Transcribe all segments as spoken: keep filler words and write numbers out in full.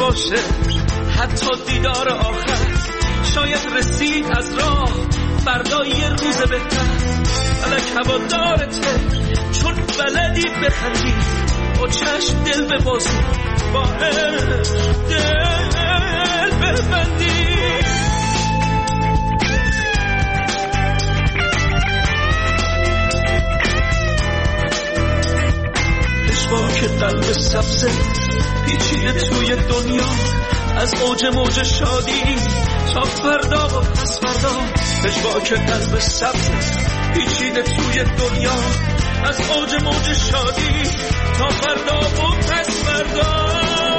باشه حتی دیدار آخر، شاید رسید از راه فردا یه روز بهتر. فلک هوادارته چون بلدی بخندی، با چشم دل ببازی، با عشق دل ببندی. که قلب سبزه پیچیده توی دنیا، از اوج موج شادی تا فردا و پس فردا. پژواک قلب سبزه پیچیده توی دنیا، از اوج موج شادی تا فردا و پس فردا.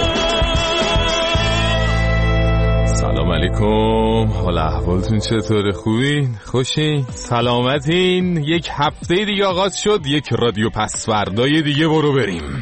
سلام علیکم، حالا احوالتون چطوره؟ خوبین؟ خوشین؟ سلامتین؟ یک هفته دیگه آغاز شد، یک رادیو پس فردای دیگه برو بریم.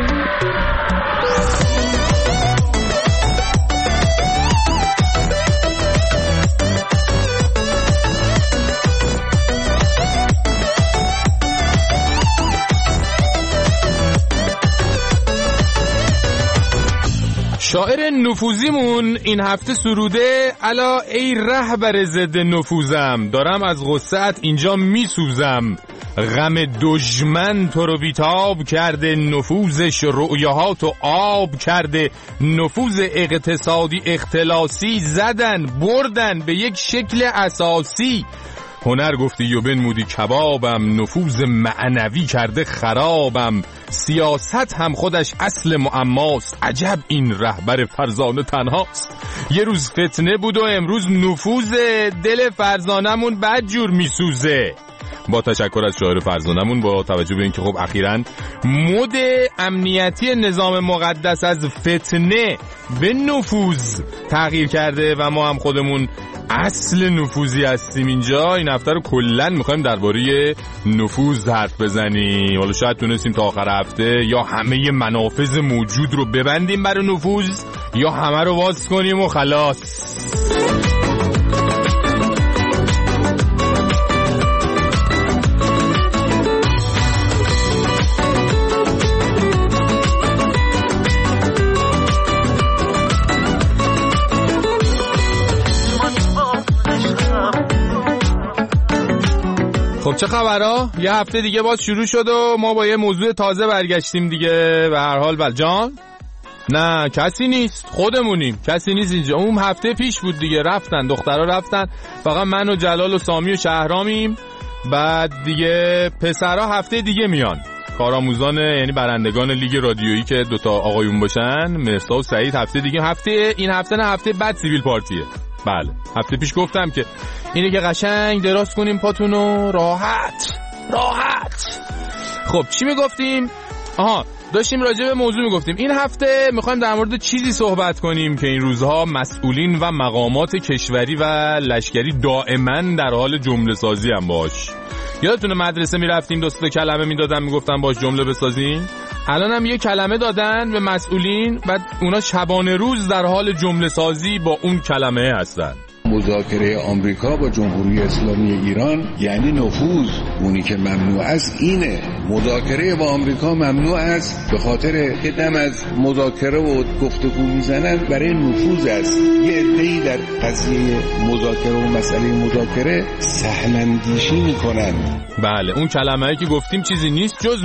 شاعر نفوذیمون این هفته سروده: الا ای رهبر ضد نفوذم، دارم از غصه‌ات اینجا میسوزم. غم دشمن تو رو بیتاب کرده، نفوذش رؤیاهاتو آب کرده. نفوذ اقتصادی اختلاسی زدن بردن به یک شکل اساسی. هنر گفتی و بنمودی کبابم، نفوذ معنوی کرده خرابم. سیاست هم خودش اصل معماست، عجب این رهبر فرزانه تنهاست. یه روز فتنه بود و امروز نفوذ، دل فرزانمون بدجور میسوزه. با تشکر از شاعر فرزانمون، با توجه به اینکه خب اخیراً مد امنیتی نظام مقدس از فتنه به نفوذ تغییر کرده و ما هم خودمون اصل نفوذی هستیم اینجا، این هفته رو کلن میخوایم درباره نفوذ حرف بزنیم. حالا شاید تونستیم تا آخر هفته یا همه منافذ موجود رو ببندیم برای نفوذ، یا همه رو باز کنیم و خلاص. خب چه خبرها؟ یه هفته دیگه باز شروع شد و ما با یه موضوع تازه برگشتیم دیگه. به هر حال بل جان نه کسی نیست، خودمونیم، کسی نیست اینجا. اون هفته پیش بود دیگه، رفتن دخترها رفتن، فقط من و جلال و سامی و شهرامیم. بعد دیگه پسرها هفته دیگه میان، کارآموزان یعنی برندگان لیگ رادیویی که دوتا آقایون باشن، مرسا و سعید. هفته دیگه، هفته این هفته نه هفته بعد سیویل پارتیه. بله هفته پیش گفتم که اینه که قشنگ دراز کنیم پاتونو، راحت راحت. خب چی میگفتیم؟ آها داشتیم راجع به موضوع میگفتیم. این هفته میخوایم در مورد چیزی صحبت کنیم که این روزها مسئولین و مقامات کشوری و لشکری دائما در حال جمله سازی هم باش. یادتونه مدرسه میرفتیم دو سه کلمه میدادن میگفتن باش جمله بسازین؟ الان هم یه کلمه دادن به مسئولین، بعد اونا شبانه روز در حال جمله سازی با اون کلمه هستن. مذاکره آمریکا با جمهوری اسلامی ایران یعنی نفوذ. اونی که ممنوع است اینه، مذاکره با آمریکا ممنوع است به خاطر که دم از مذاکره و گفتگو میزنن برای نفوذ است. یه عده‌ای در قضیه مذاکره و مسئله مذاکره سهل‌اندیشی میکنن. بله اون کلمه‌ای که گفتیم چیزی نیست جز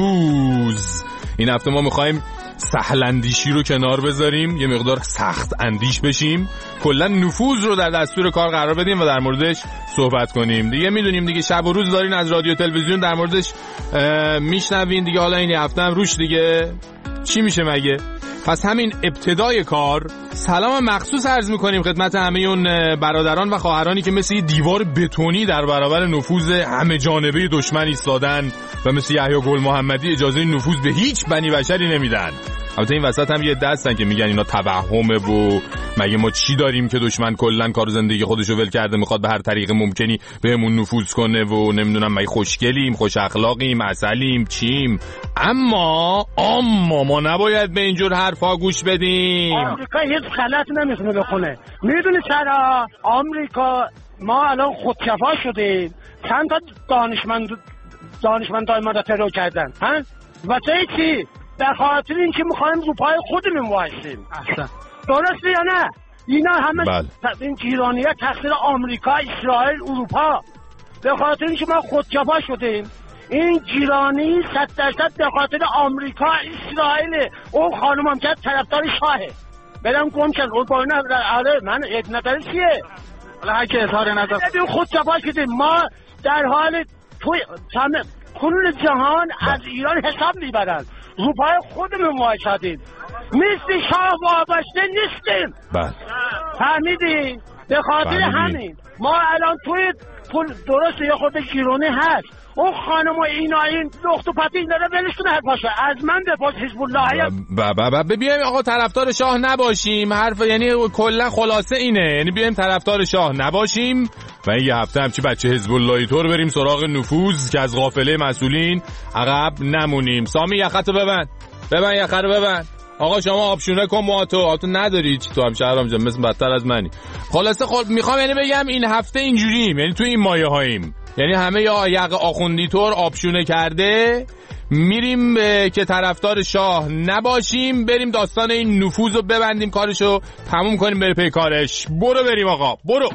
نفوذ. این هفته ما میخوایم سهل اندیشی رو کنار بذاریم، یه مقدار سخت اندیش بشیم، کلا نفوذ رو در دستور کار قرار بدیم و در موردش صحبت کنیم. دیگه میدونیم دیگه شب و روز دارین از رادیو تلویزیون در موردش میشنوین دیگه. حالا این هفته هم روش دیگه چی میشه مگه؟ پس همین ابتدای کار سلام مخصوص عرض میکنیم خدمت همه اون برادران و خواهرانی که مثل دیوار بتونی در برابر نفوذ همه جانبه دشمن ایستادن و مثل یحیی گل محمدی اجازه نفوذ به هیچ بنی بشری نمیدن. البته این وسط هم یه دستن که میگن اینا توهمه و مگه ما چی داریم که دشمن کلا کار زندگی خودشو ول کرده میخواد به هر طریق ممکنی بهمون نفوذ کنه و نمیدونم مگه خوشگلیم، خوش اخلاقیم، عسلیم، چیم. اما اما ما نباید به اینجور حرفا گوش بدیم. آمریکا هیچ غلط نمیتونه بکنه. میدونی چرا؟ آمریکا ما الان خودکفا شدیم. چند تا دانشمند دانشمندای ما رو ترور کردن ها؟ واسه چی؟ در خاطر اینکه میخوایم رو پای خودمون وایسیم. احسن. درسته یا نه؟ اینا همه بله. این ایرانی‌ها تقصیر آمریکا، اسرائیل، اروپا، به خاطر اینکه ما خودجفا شدیم. این گیرانی صد درصد به خاطر آمریکا، اسرائیل. اون خانم هم که طرفدار شاهه، برم گم شد. اون با اینا آره من یک نظر چیه؟ حالا هر که اظهار نظر ببین خودجفا شدیم. ما در حال توی تمام کل جهان از ایران حساب میبرن. روپای خودمون وایسادیم، مثل شاه وابسته نیستیم. بله فهمیدی؟ به خاطر همین ما الان توی پول درست یه خود گیرونی هست. اون خانم و اینا این لخت و پتی داره ولشون هر پاشه. از من بپرس حزب الله. بابا بیایم آقا طرفدار شاه نباشیم. حرف یعنی کلا خلاصه اینه، یعنی بیایم طرفدار شاه نباشیم و این یه هفته همچی بچه حزب اللهی طور بریم سراغ نفوذ که از غافله مسئولین عقب نمونیم. سامی یخطو ببند، ببند یخه رو ببند. آقا شما آبشونه کن مواتو آتو نداری چی تو هم شهرام جان مثل بدتر از منی. خلاصه خب میخوام یعنی بگم این هفته اینجوریم، یعنی تو این مایه هاییم، یعنی همه یا یق آخوندی طور آبشونه کرده میریم که طرفدار شاه نباشیم، بریم داستان این نفوذ رو ببندیم، کارشو تموم کنیم بره پی کارش. برو بریم آقا برو.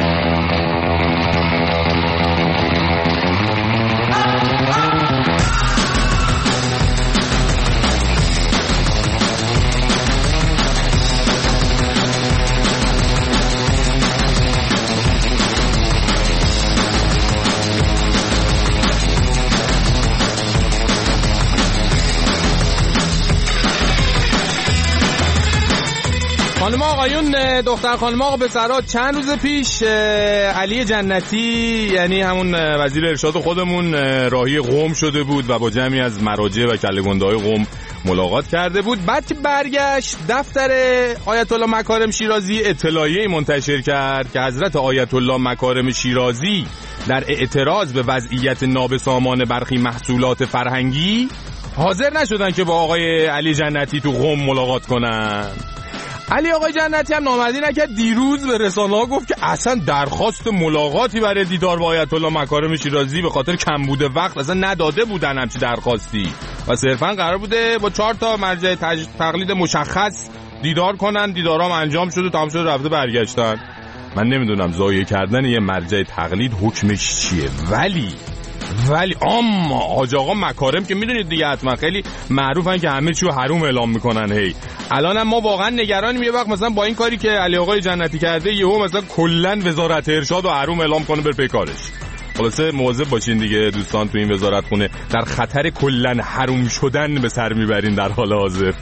خانم آقایون، دختر خانم آقا پسرها، چند روز پیش علی جنتی یعنی همون وزیر ارشاد خودمون راهی قم شده بود و با جمعی از مراجع و کله‌گنده‌های قم ملاقات کرده بود. بعد که برگشت دفتر آیت الله مکارم شیرازی اطلاعیه‌ای منتشر کرد که حضرت آیت الله مکارم شیرازی در اعتراض به وضعیت نابسامان برخی محصولات فرهنگی حاضر نشدن که با آقای علی جنتی تو قم ملاقات کنن. علی آقای جنتی هم نامردی نکرد، دیروز به رسانه‌ها گفت که اصلا درخواست ملاقاتی برای دیدار با آیت الله مکارم شیرازی به خاطر کمبود وقت اصلا نداده بودن همچی درخواستی و صرفا قرار بوده با چهار تا مرجع تج... تقلید مشخص دیدار کنن. دیدارام انجام شده، تمام شده، رفته برگشتن. من نمیدونم ضایع کردن یه مرجع تقلید حکمش چیه، ولی ولی اما حاج آقا مکارم که میدونید دیگه حتما خیلی معروفن که همه چیو حروم اعلام میکنن. هی الان ما واقعا نگرانیم یه وقت مثلا با این کاری که علی آقای جنتی کرده یهو مثلا کلا وزارت ارشاد و حروم اعلام کنه بر پی کارش. خلاصه مواظب باشین دیگه دوستان، تو این وزارت خونه در خطر کلا حروم شدن به سر میبرین در حال حاضر.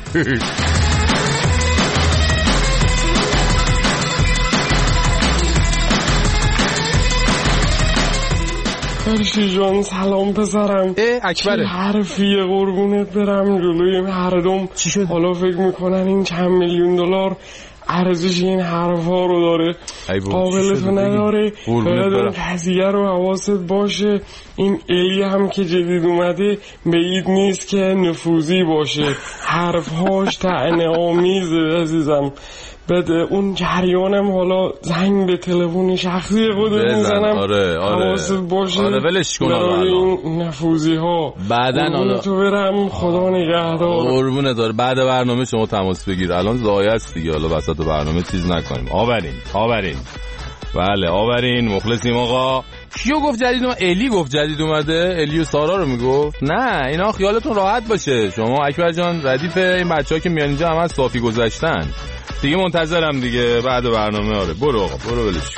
فرشی جان سلام پسرم. اه اکبره چه حرفیه قربونت برم جلوی مردم. چی شد؟ حالا فکر میکنن این چند میلیون دلار ارزش این حرفا رو داره، قابلت نداره. باید اون قضیه رو حواست باشه. این الی هم که جدید اومده بعید نیست که نفوذی باشه، حرفهاش طعنه آمیزه عزیزم. بده اون جریانم حالا زنگ به تلفن شخصی خودت میزنم. آره آره حواست باشه. آره ولش کن آقا این نفوذی ها بعدن حالا تو برم خدا نگهدار. قربونت داره. بعد برنامه شما تماس بگیر، الان ضایع است دیگه، حالا وسط برنامه چیز نکنیم. آورین آورین بله آورین مخلصیم آقا. کیو گفت جدید اومده؟ الی گفت جدید اومده. الی و سارا رو میگفت. نه اینا خیالتون راحت باشه. شما اکبر جان ردیف این بچه‌ها که میان اینجا هم از صافی گذشتن دیگه، منتظرم دیگه بعد برنامه. آره برو آقا برو ولش.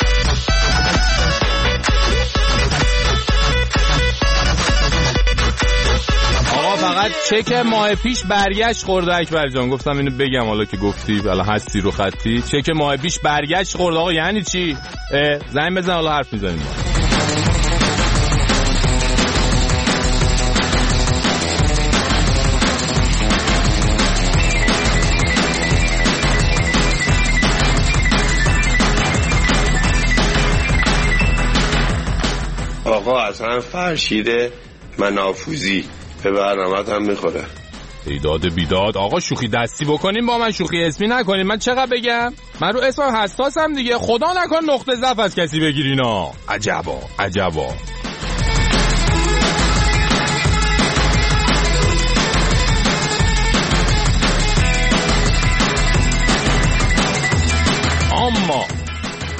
آقا فقط چک ماه پیش برگشت خورده اکبر جان، گفتم اینو بگم حالا که گفتی الان هستی رو خطی. چک ماه پیش برگشت خورده آقا یعنی چی؟ زنگ بزن حالا حرف میزنیم. آقا اصلا فرشیده منافوزی به برنامه هم میخوره. ایداد بیداد آقا، شوخی دستی بکنیم با من، شوخی اسمی نکنیم. من چقدر بگم؟ من رو اسمم حساسم دیگه، خدا نکن نقطه ضعف از کسی بگیرینا. عجبا عجبا.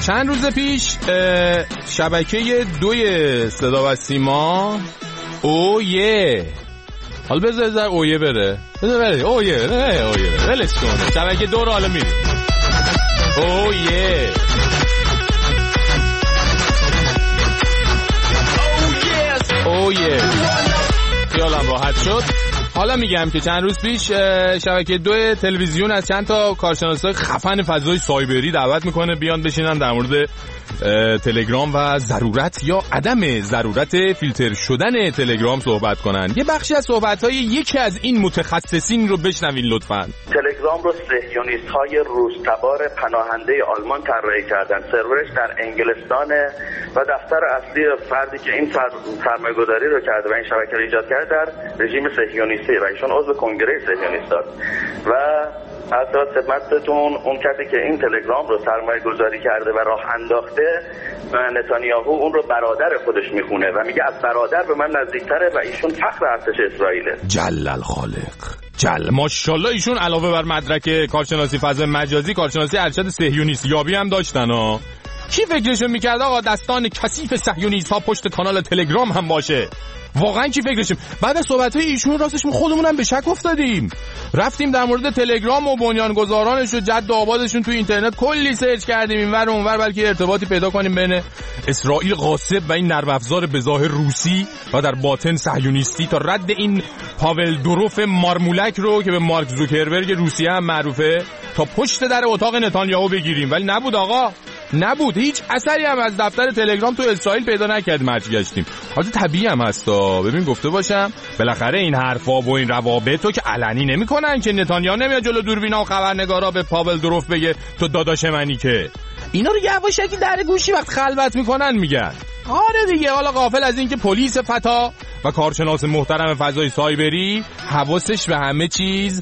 چند روز پیش شبکه دوی صدا و سیما اویه حالا بذار بذار اویه بره بذار بره اویه نه اویه ولش کن شبکه دو رو حالا میره اویه اویه خیالم راحت شد. حالا میگم که چند روز پیش شبکه دو تلویزیون از چند تا کارشناسای خفن فضای سایبری دعوت میکنه بیان بشینن در مورد تلگرام و ضرورت یا عدم ضرورت فیلتر شدن تلگرام صحبت کنن. یه بخشی از صحبت‌های یکی از این متخصصین رو بشنوین لطفاً. تلگرام رو صهیونیست‌های روس‌تبار پناهنده آلمان طراحی کردن. سرورش در انگلستانه و دفتر اصلی فردی که این سرمایه‌گذاری رو کرده و این شبکه رو ایجاد کرده در رژیم صهیونیستی و ایشون عضو کنگره صهیونیستاست. و از خدمتتون اون کسی که این تلگرام رو سرمایه گذاری کرده و راه انداخته نتانیاهو اون رو برادر خودش میخونه و میگه از برادر به من نزدیکتره و ایشون فخر ارتش اسرائیله. جلل خالق جل ماشاءالله. ایشون علاوه بر مدرک کارشناسی فضای مجازی کارشناسی ارشد صهیونیست یابی هم داشتن ها. کی فکرشو میکرد آقا دستان کثیف صهیونیست ها پشت کانال تلگرام هم باشه؟ واقعا کی فکرشیم؟ بعد از صحبت‌های ایشون راستش ما خودمونم به شک افتادیم. رفتیم در مورد تلگرام و بنیانگذارانش و جد و آبادشون تو اینترنت کلی سرچ کردیم اینور و اونور بلکه ارتباطی پیدا کنیم بین اسرائیل غاصب و این نرم افزار به ظاهر روسی و در باطن صهیونیستی تا رد این پاول دوروف مارمولک رو که به مارک زوکربرگ روسیه هم معروفه تا پشت در اتاق نتانیاهو بگیریم. ولی نبود آقا، نبود. هیچ اثری هم از دفتر تلگرام تو اسرائیل پیدا نکرد. مرج گشتیم. حالا طبیعی هم هستا. ببین گفته باشم بالاخره این حرفا و این روابط رو که علنی نمیکنن که نتانیاهو نمیاد جلو دوربینا و خبرنگارا به پاول دوروف بگه تو داداش منی، که اینا رو یواشکی در گوشی وقت خلوت میکنن میگن. آره دیگه. حالا غافل از این که پلیس فتا و کارشناس محترم فضای سایبری حواسش به همه چیز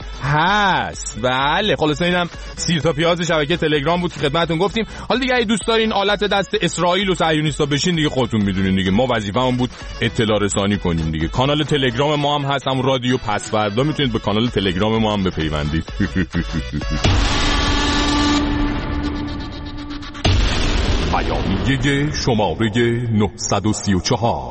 هست. بله خلاص اینم سیر تا پیاز شبکه تلگرام بود که خدمتتون گفتیم. حالا دیگه اگه دوست دارین آلت دست اسرائیل و صهیونیستا بشین دیگه خودتون میدونین دیگه. ما وظیفه‌مون بود اطلاع رسانی کنیم دیگه. کانال تلگرام ما هم هست، همون رادیو پسوردا، میتونید به کانال تلگرام ما هم بپیوندید. بیانیه شماره نهصد و سی و چهار.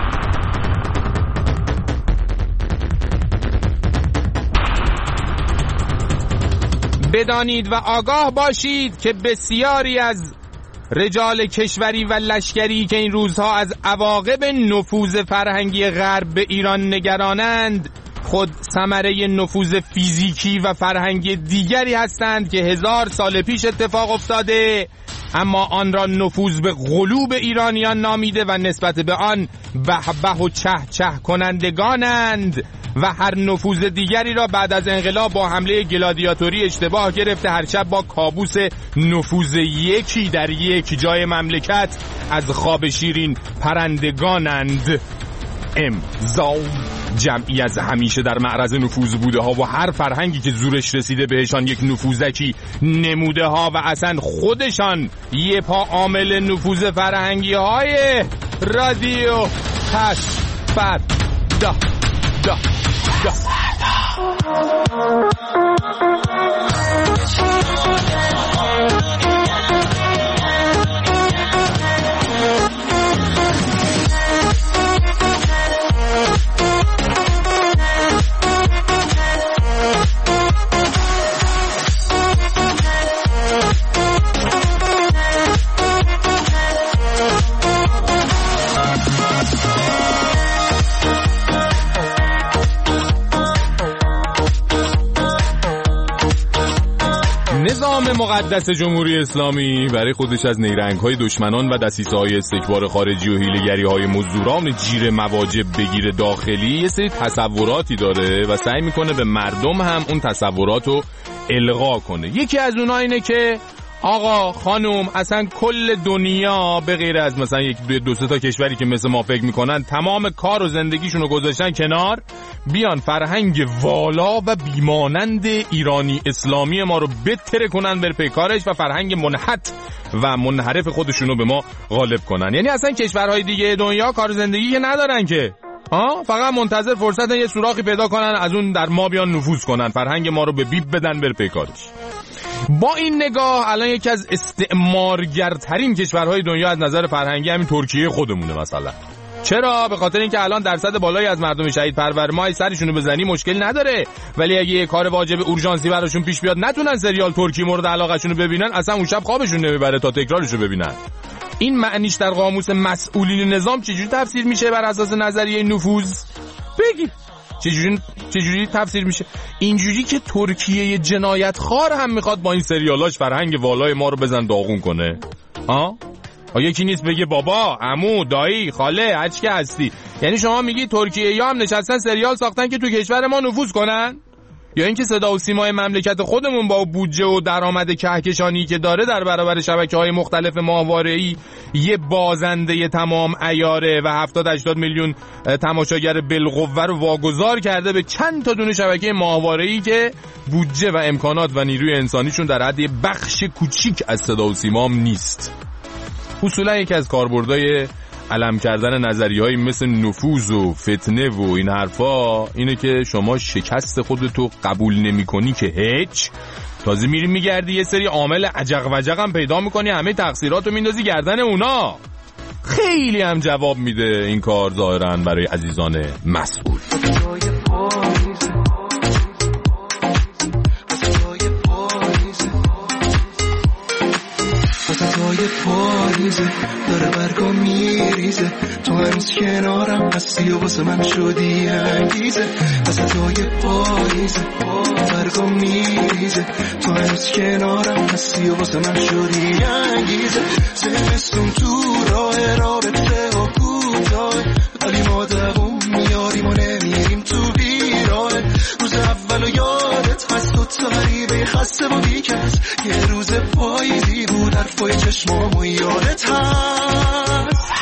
بدانید و آگاه باشید که بسیاری از رجال کشوری و لشکری که این روزها از عواقب نفوذ فرهنگی غرب به ایران نگرانند خود ثمره نفوذ فیزیکی و فرهنگی دیگری هستند که هزار سال پیش اتفاق افتاده، اما آن را نفوذ به قلوب ایرانیان نامیده و نسبت به آن به به و چه چه کنندگانند و هر نفوذ دیگری را بعد از انقلاب با حمله گلادیاتوری اشتباه گرفته هر شب با کابوس نفوذ یکی در یک جای مملکت از خواب شیرین پرندگانند. امضا جمعی از همیشه در معرض نفوذ بوده ها و هر فرهنگی که زورش رسیده بهشان یک نفوذکی نموده ها و اصلا خودشان یه پا عامل نفوذ فرهنگی های رادیو پس بد دا دا دا نظام مقدس جمهوری اسلامی برای خودش از نیرنگ‌های دشمنان و دسیسه‌های استکبار خارجی و حیله‌گری‌های مزدوران جیر مواجب بگیر داخلی یه سری تصوراتی داره و سعی میکنه به مردم هم اون تصورات رو القا کنه. یکی از اونها اینه که آقا خانم اصلا کل دنیا به غیر از مثلا یک دو سه تا کشوری که مثل ما فکر میکنن تمام کار و زندگیشون رو گذاشتن کنار، بیان فرهنگ والا و بیمانند ایرانی اسلامی ما رو بتره کنن بر پیکارش و فرهنگ منحت و منحرف خودشون رو به ما غالب کنن. یعنی اصلا کشورهای دیگه دنیا کار و زندگی که ندارن که ها، فقط منتظر فرصت یه سوراخی پیدا کنن از اون در ما بیان نفوذ کنن، فرهنگ ما رو به بیب بدن بر پیکارش. با این نگاه الان یکی از استعمارگرترین کشورهای دنیا از نظر فرهنگی همین ترکیه خودمونه مثلا. چرا؟ به خاطر اینکه الان درصد بالایی از مردم شهید پرور ما سرشونو بزنی مشکل نداره، ولی اگه یه کار واجب اورژانسی براشون پیش بیاد نتونن سریال ترکی مورد علاقهشونو ببینن، اصلا اون شب خوابشون نمیبره تا تکرارشو ببینن. این معنیش در قاموس مسئولین نظام چجوری تفسیر میشه بر اساس نظریه نفوذ؟ بگی چجوری چجوری تفسیر میشه؟ اینجوری که ترکیه جنایتخوار هم میخواد با این سریالاش فرهنگ والای ما رو بزن داغون کنه. ها؟ آ یکی نیست بگه بابا، عمو، دایی، خاله، هرچی که هستی. یعنی شما میگی ترکیه یا هم نشستن سریال ساختن که تو کشور ما نفوذ کنن؟ یا اینکه صدا و سیمای مملکت خودمون با بودجه و درآمد کهکشانی که داره در برابر شبکه‌های مختلف ماهواره‌ای یه بازنده تمام عیاره و هفتاد هشتاد میلیون تماشاگر بالقوه رو واگذار کرده به چند تا دونه شبکه ماهواره‌ای که بودجه و امکانات و نیروی انسانیشون در حد یه بخش کوچیک از صدا و سیمام نیست. اصولا یکی از کاربردهای علم کردن نظریه‌های مثل نفوذ و فتنه و این حرفا اینه که شما شکست خودتو قبول نمی‌کنی که هیچ، تازه میری میگردی یه سری عامل عجق وجق هم پیدا می‌کنی، همه تقصیراتو میندازی گردن اونا. خیلی هم جواب میده این کار ظاهراً برای عزیزان مسئول. های پاییزه داره برگا میریزه، تو هنوز کنارم هستی و واسه من شدی انگیزه. وسطای پاییزه برگا میریزه، تو هنوز کنارم هستی و واسه من شدی انگیزه. زمستون تو راه رابطه و کوتاه، ولی ما دوام میاریم و نمیریم تو بیراه. روز اول و یادت هست و تقریبه خسته و بیکس، یه روز پاییزی بود حرفای چشمام و یادت هست.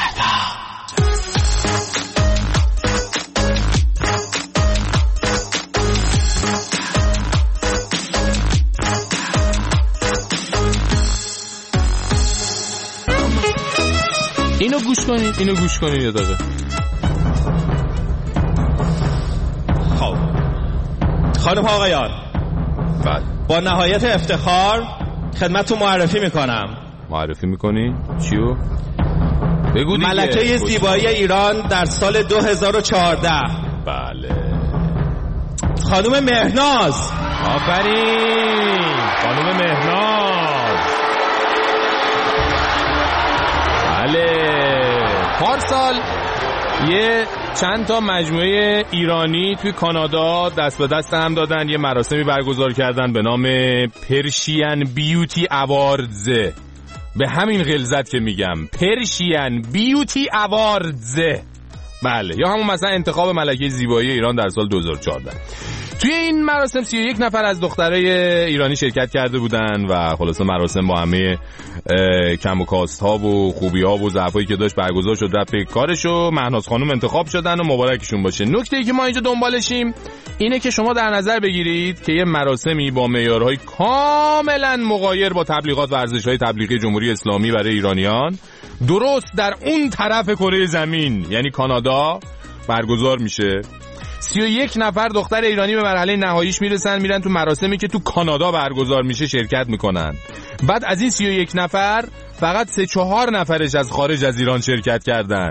اینو گوش کنید، اینو گوش کنید یه دقیقه. خب خانم آقایان، بعد با نهایت افتخار خدمتتون معرفی میکنم. معرفی میکنی؟ چیو؟ بگو دیگه. ملکه زیبایی ایران در سال دو هزار و چهارده. بله. خانم مهناز. آفرین خانم مهناز. بله. پارسال یه چند تا مجموعه ایرانی توی کانادا دست به دست هم دادن، یه مراسمی برگزار کردن به نام پرشین بیوتی اواردز. به همین غلظت که میگم پرشین بیوتی اواردز. بله، یا همون مثلا انتخاب ملکه زیبایی ایران در سال دو هزار و چهارده. توی این مراسم سی و یک نفر از دخترای ایرانی شرکت کرده بودن و خلاصه مراسم با همه کم و کاست ها و خوبی ها و ضعفایی که داشت برگزار شد، رفت کارشو. مهناز خانم انتخاب شدن و مبارکشون باشه. نکته ای که ما اینجا دنبالشیم اینه که شما در نظر بگیرید که یه مراسمی با معیارهای کاملا مغایر با تبلیغات و ارزش‌های تبلیغی جمهوری اسلامی برای ایرانیان درست در اون طرف کره زمین یعنی کانادا برگزار میشه. سی و یک نفر دختر ایرانی به مرحله نهاییش میرسن، میرن تو مراسمی که تو کانادا برگزار میشه شرکت میکنن. بعد از این سی و یک نفر فقط سه چهار نفرش از خارج از ایران شرکت کردن.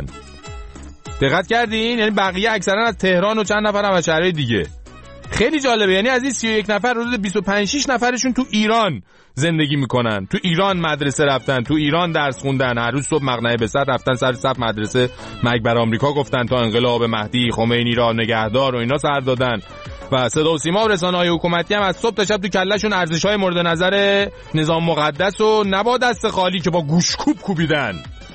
دقت کردین؟ یعنی بقیه اکثرا از تهران و چند نفر هم از شهرهای دیگه. خیلی جالبه، یعنی از این سی و یک نفر حدود بیست و پنج شش نفرشون تو ایران زندگی میکنن، تو ایران مدرسه رفتن، تو ایران درس خوندن، هر روز صبح مقنعه به سر رفتن سر صف مدرسه مرگ بر آمریکا گفتن تا انقلاب مهدی، خمینی را نگهدار و اینا سر دادن و صدا و سیما و رسانه‌های حکومتی هم از صبح تا شب تو کلهشون ارزش‌های مورد نظر نظام مقدس و نبا دست خالی که با گوشکوب کوبیدن.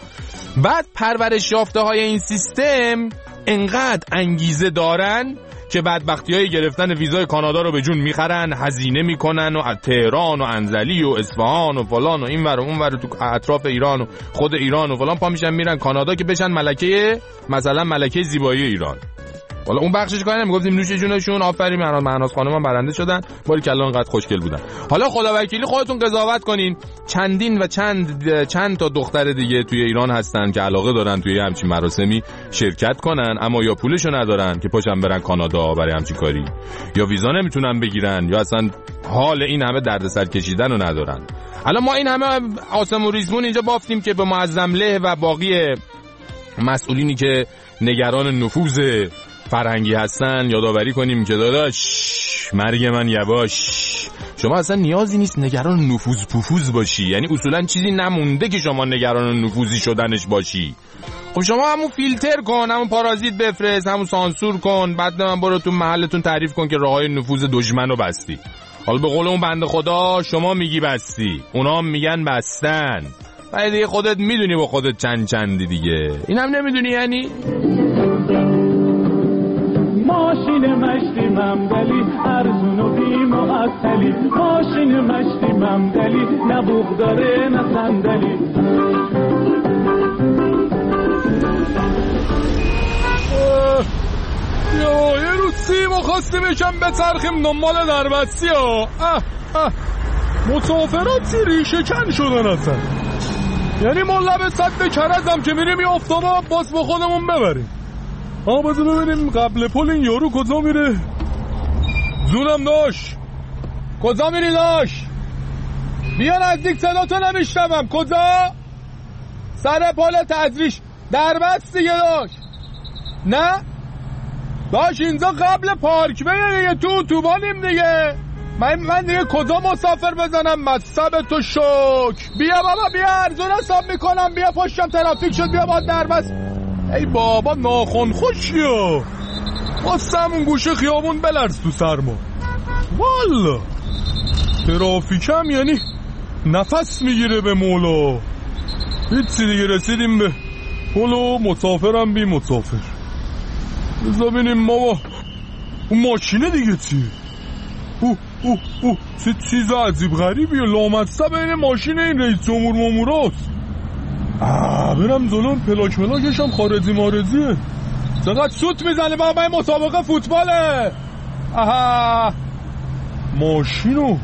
بعد پرورش یافته‌های این سیستم انقدر انگیزه دارن که بدبختی‌های گرفتن ویزای کانادا رو به جون میخرن، هزینه میکنن و از تهران و انزلی و اصفهان و فلان و این ور و اون ور تو اطراف ایران و خود ایران و فلان پا میشن میرن کانادا که بشن ملکه، مثلا ملکه زیبایی ایران. حالا اون بخشش کاری نمیگفتیم نوش جونشون، آفرین مهناز خانم هم برنده شدن، باری کلا انقدر خوشگل بودن. حالا خداوکیلی خودتون قضاوت کنین، چندین و چند چند تا دختر دیگه توی ایران هستن که علاقه دارن توی همچین مراسمی شرکت کنن، اما یا پولشو ندارن که پاشن برن کانادا برای همچین کاری، یا ویزا نمیتونن بگیرن، یا اصلا حال این همه دردسر کشیدن رو ندارن. الان ما این همه آسم و ریزمون اینجا بافتیم که به معظم له و باقی مسئولینی که نگران نفوذ فرهنگی هستن یادآوری کنیم که داداش مرگ من یواش، شما اصلا نیازی نیست نگران نفوذ پوفوز باشی، یعنی اصولا چیزی نمونده که شما نگران نفوذی شدنش باشی. خب شما همون فیلتر کن، همون پارازیت بفرست، همون سانسور کن، بعد من برو تو محلتون تعریف کن که راههای نفوذ دشمن رو بستی. حالا به قول اون بنده خدا شما میگی بستی، اونا هم میگن بستن، بعد دیگه خودت میدونی با خودت چند چندی دیگه. این هم نمیدونی یعنی؟ ماشین مشتی ممدلی ارزون و بی معطلی، ماشین مشتی ممدلی نه بوق داره نه صندلی. یا یه روز سیمو خواستیم یکم بچرخیم دنبال دربستی ها. اه اه مسافرات ریشه کن شدن اصلا، یعنی ما لب سد کرزم که میریم یه افتابا باز با خودمون ببریم. آه بذار ببینیم قبل پل این یارو کجا میره. زونم داشت کجا میری داشت؟ بیا نزدیک صداتو نمیشتمم. کجا؟ سر پل تزریش دربست دیگه داشت. نه داشت اینجا قبل پارک بیه دیگه، تو اتوبانیم دیگه. من من دیگه کجا مسافر بزنم مصب تو شک. بیا بابا بیا ارزون حساب میکنم، بیا پشتم ترافیک شد، بیا باد دربست. ای بابا ناخن خوشیو واسه همون گوشه خیابون بلرز تو سرما. والا ترافیکم یعنی نفس میگیره به مولا. هیچی دیگه رسیدیم به پلو، مسافرم بی مسافر. بذار ببینیم بابا اون ماشینه دیگه چی؟ اوه اوه اوه چه چیز عجیب غریبیه، لامصب بین ماشین این رئیس جمهور ماموراست. آه برم جلون، پلاک پلاکش هم خارجی مارزیه. چقدر سوت میزنه بابا، این مسابقه فوتباله. آها ماشینو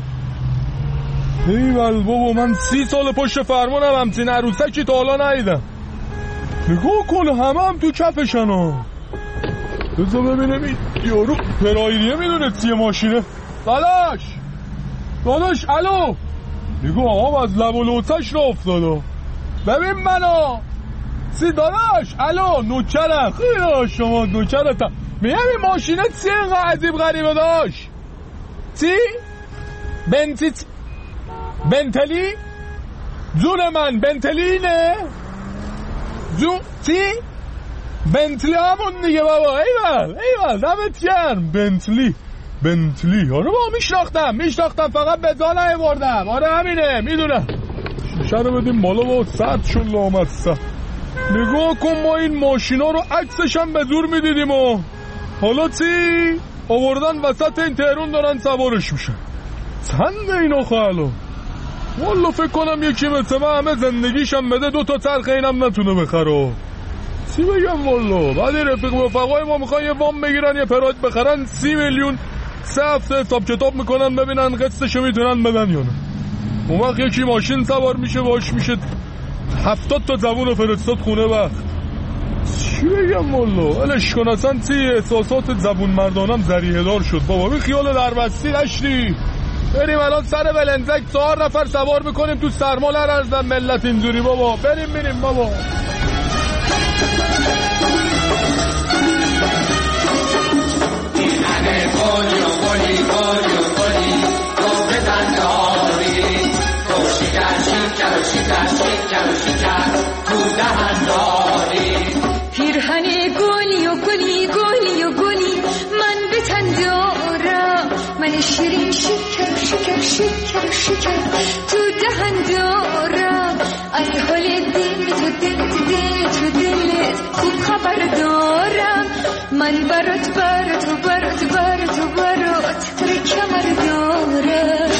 ایول بابا، من سی سال پشت فرمونم همچین عروسکی تا حالا ندیدم. نگاه کن همه هم تو کفشن ها. بذار ببینم این یارو پرایریه میدونه چیه ماشینه. داداش داداش الو، نگاه آب از لب و لوتش را افتاده. ببین منو سی داداش الو نوکرم خیلی شما نوکرتم. میگم این ماشینه چیه اینقدر عجیب غریبه داشت؟ چی؟ بنتی بنتلی؟ جون من بنتلی نه؟ جون چی؟ بنتلی همون دیگه بابا. ایول ایول دمت گرم. بنتلی بنتلی آره با میشناختم میشناختم فقط به جا نیاوردم. آره همینه میدونم. شیشه رو بدیم بالا با سرد شد لامصب. نگاه کن ما این ماشینا رو عکسش هم به زور میدیدیم و حالا چی؟ آوردن وسط این تهرون دارن سوارش میشن. چنده این آخه الان؟ والا فکر کنم یکی مثل من همه زندگیشم بده دو تا چرخ اینم نتونه بخره. چی بگم والا؟ بعد رفیق رفقای ما میخوان یه وام بگیرن یه پراید بخرن سی میلیون سه هفته حساب کتاب میکنن ببینن قسطشو میتونن بدن یا نه. اون وقت یکی ماشین سوار میشه باش میشه هفتاد تا جوون رو فرستاد خونه وقت. چی بگم والا؟ الش کن اصلا چی احساسات زبون مردانم ذریعه دار شد بابا. بی خیال دربستی نشتی بریم الان سر ولنزک چهار نفر سوار میکنیم تو سرما لرزدن ملت اینجوری بابا. بریم بریم بابا. این همه گلی و گلی گلی و گلی تو بزن داری تو شکر شکر و شکر شکر و شکر تو دهن داری. پیرهن گلی و گلی گلی و گلی من به تن دارم، من شیرین شکر شکر شکر شکر تو دهن دارم. از حال دل تو دل دل تو دلت خوب خبر دارم. من برات برات و برات برات و برات تر کمر دارم.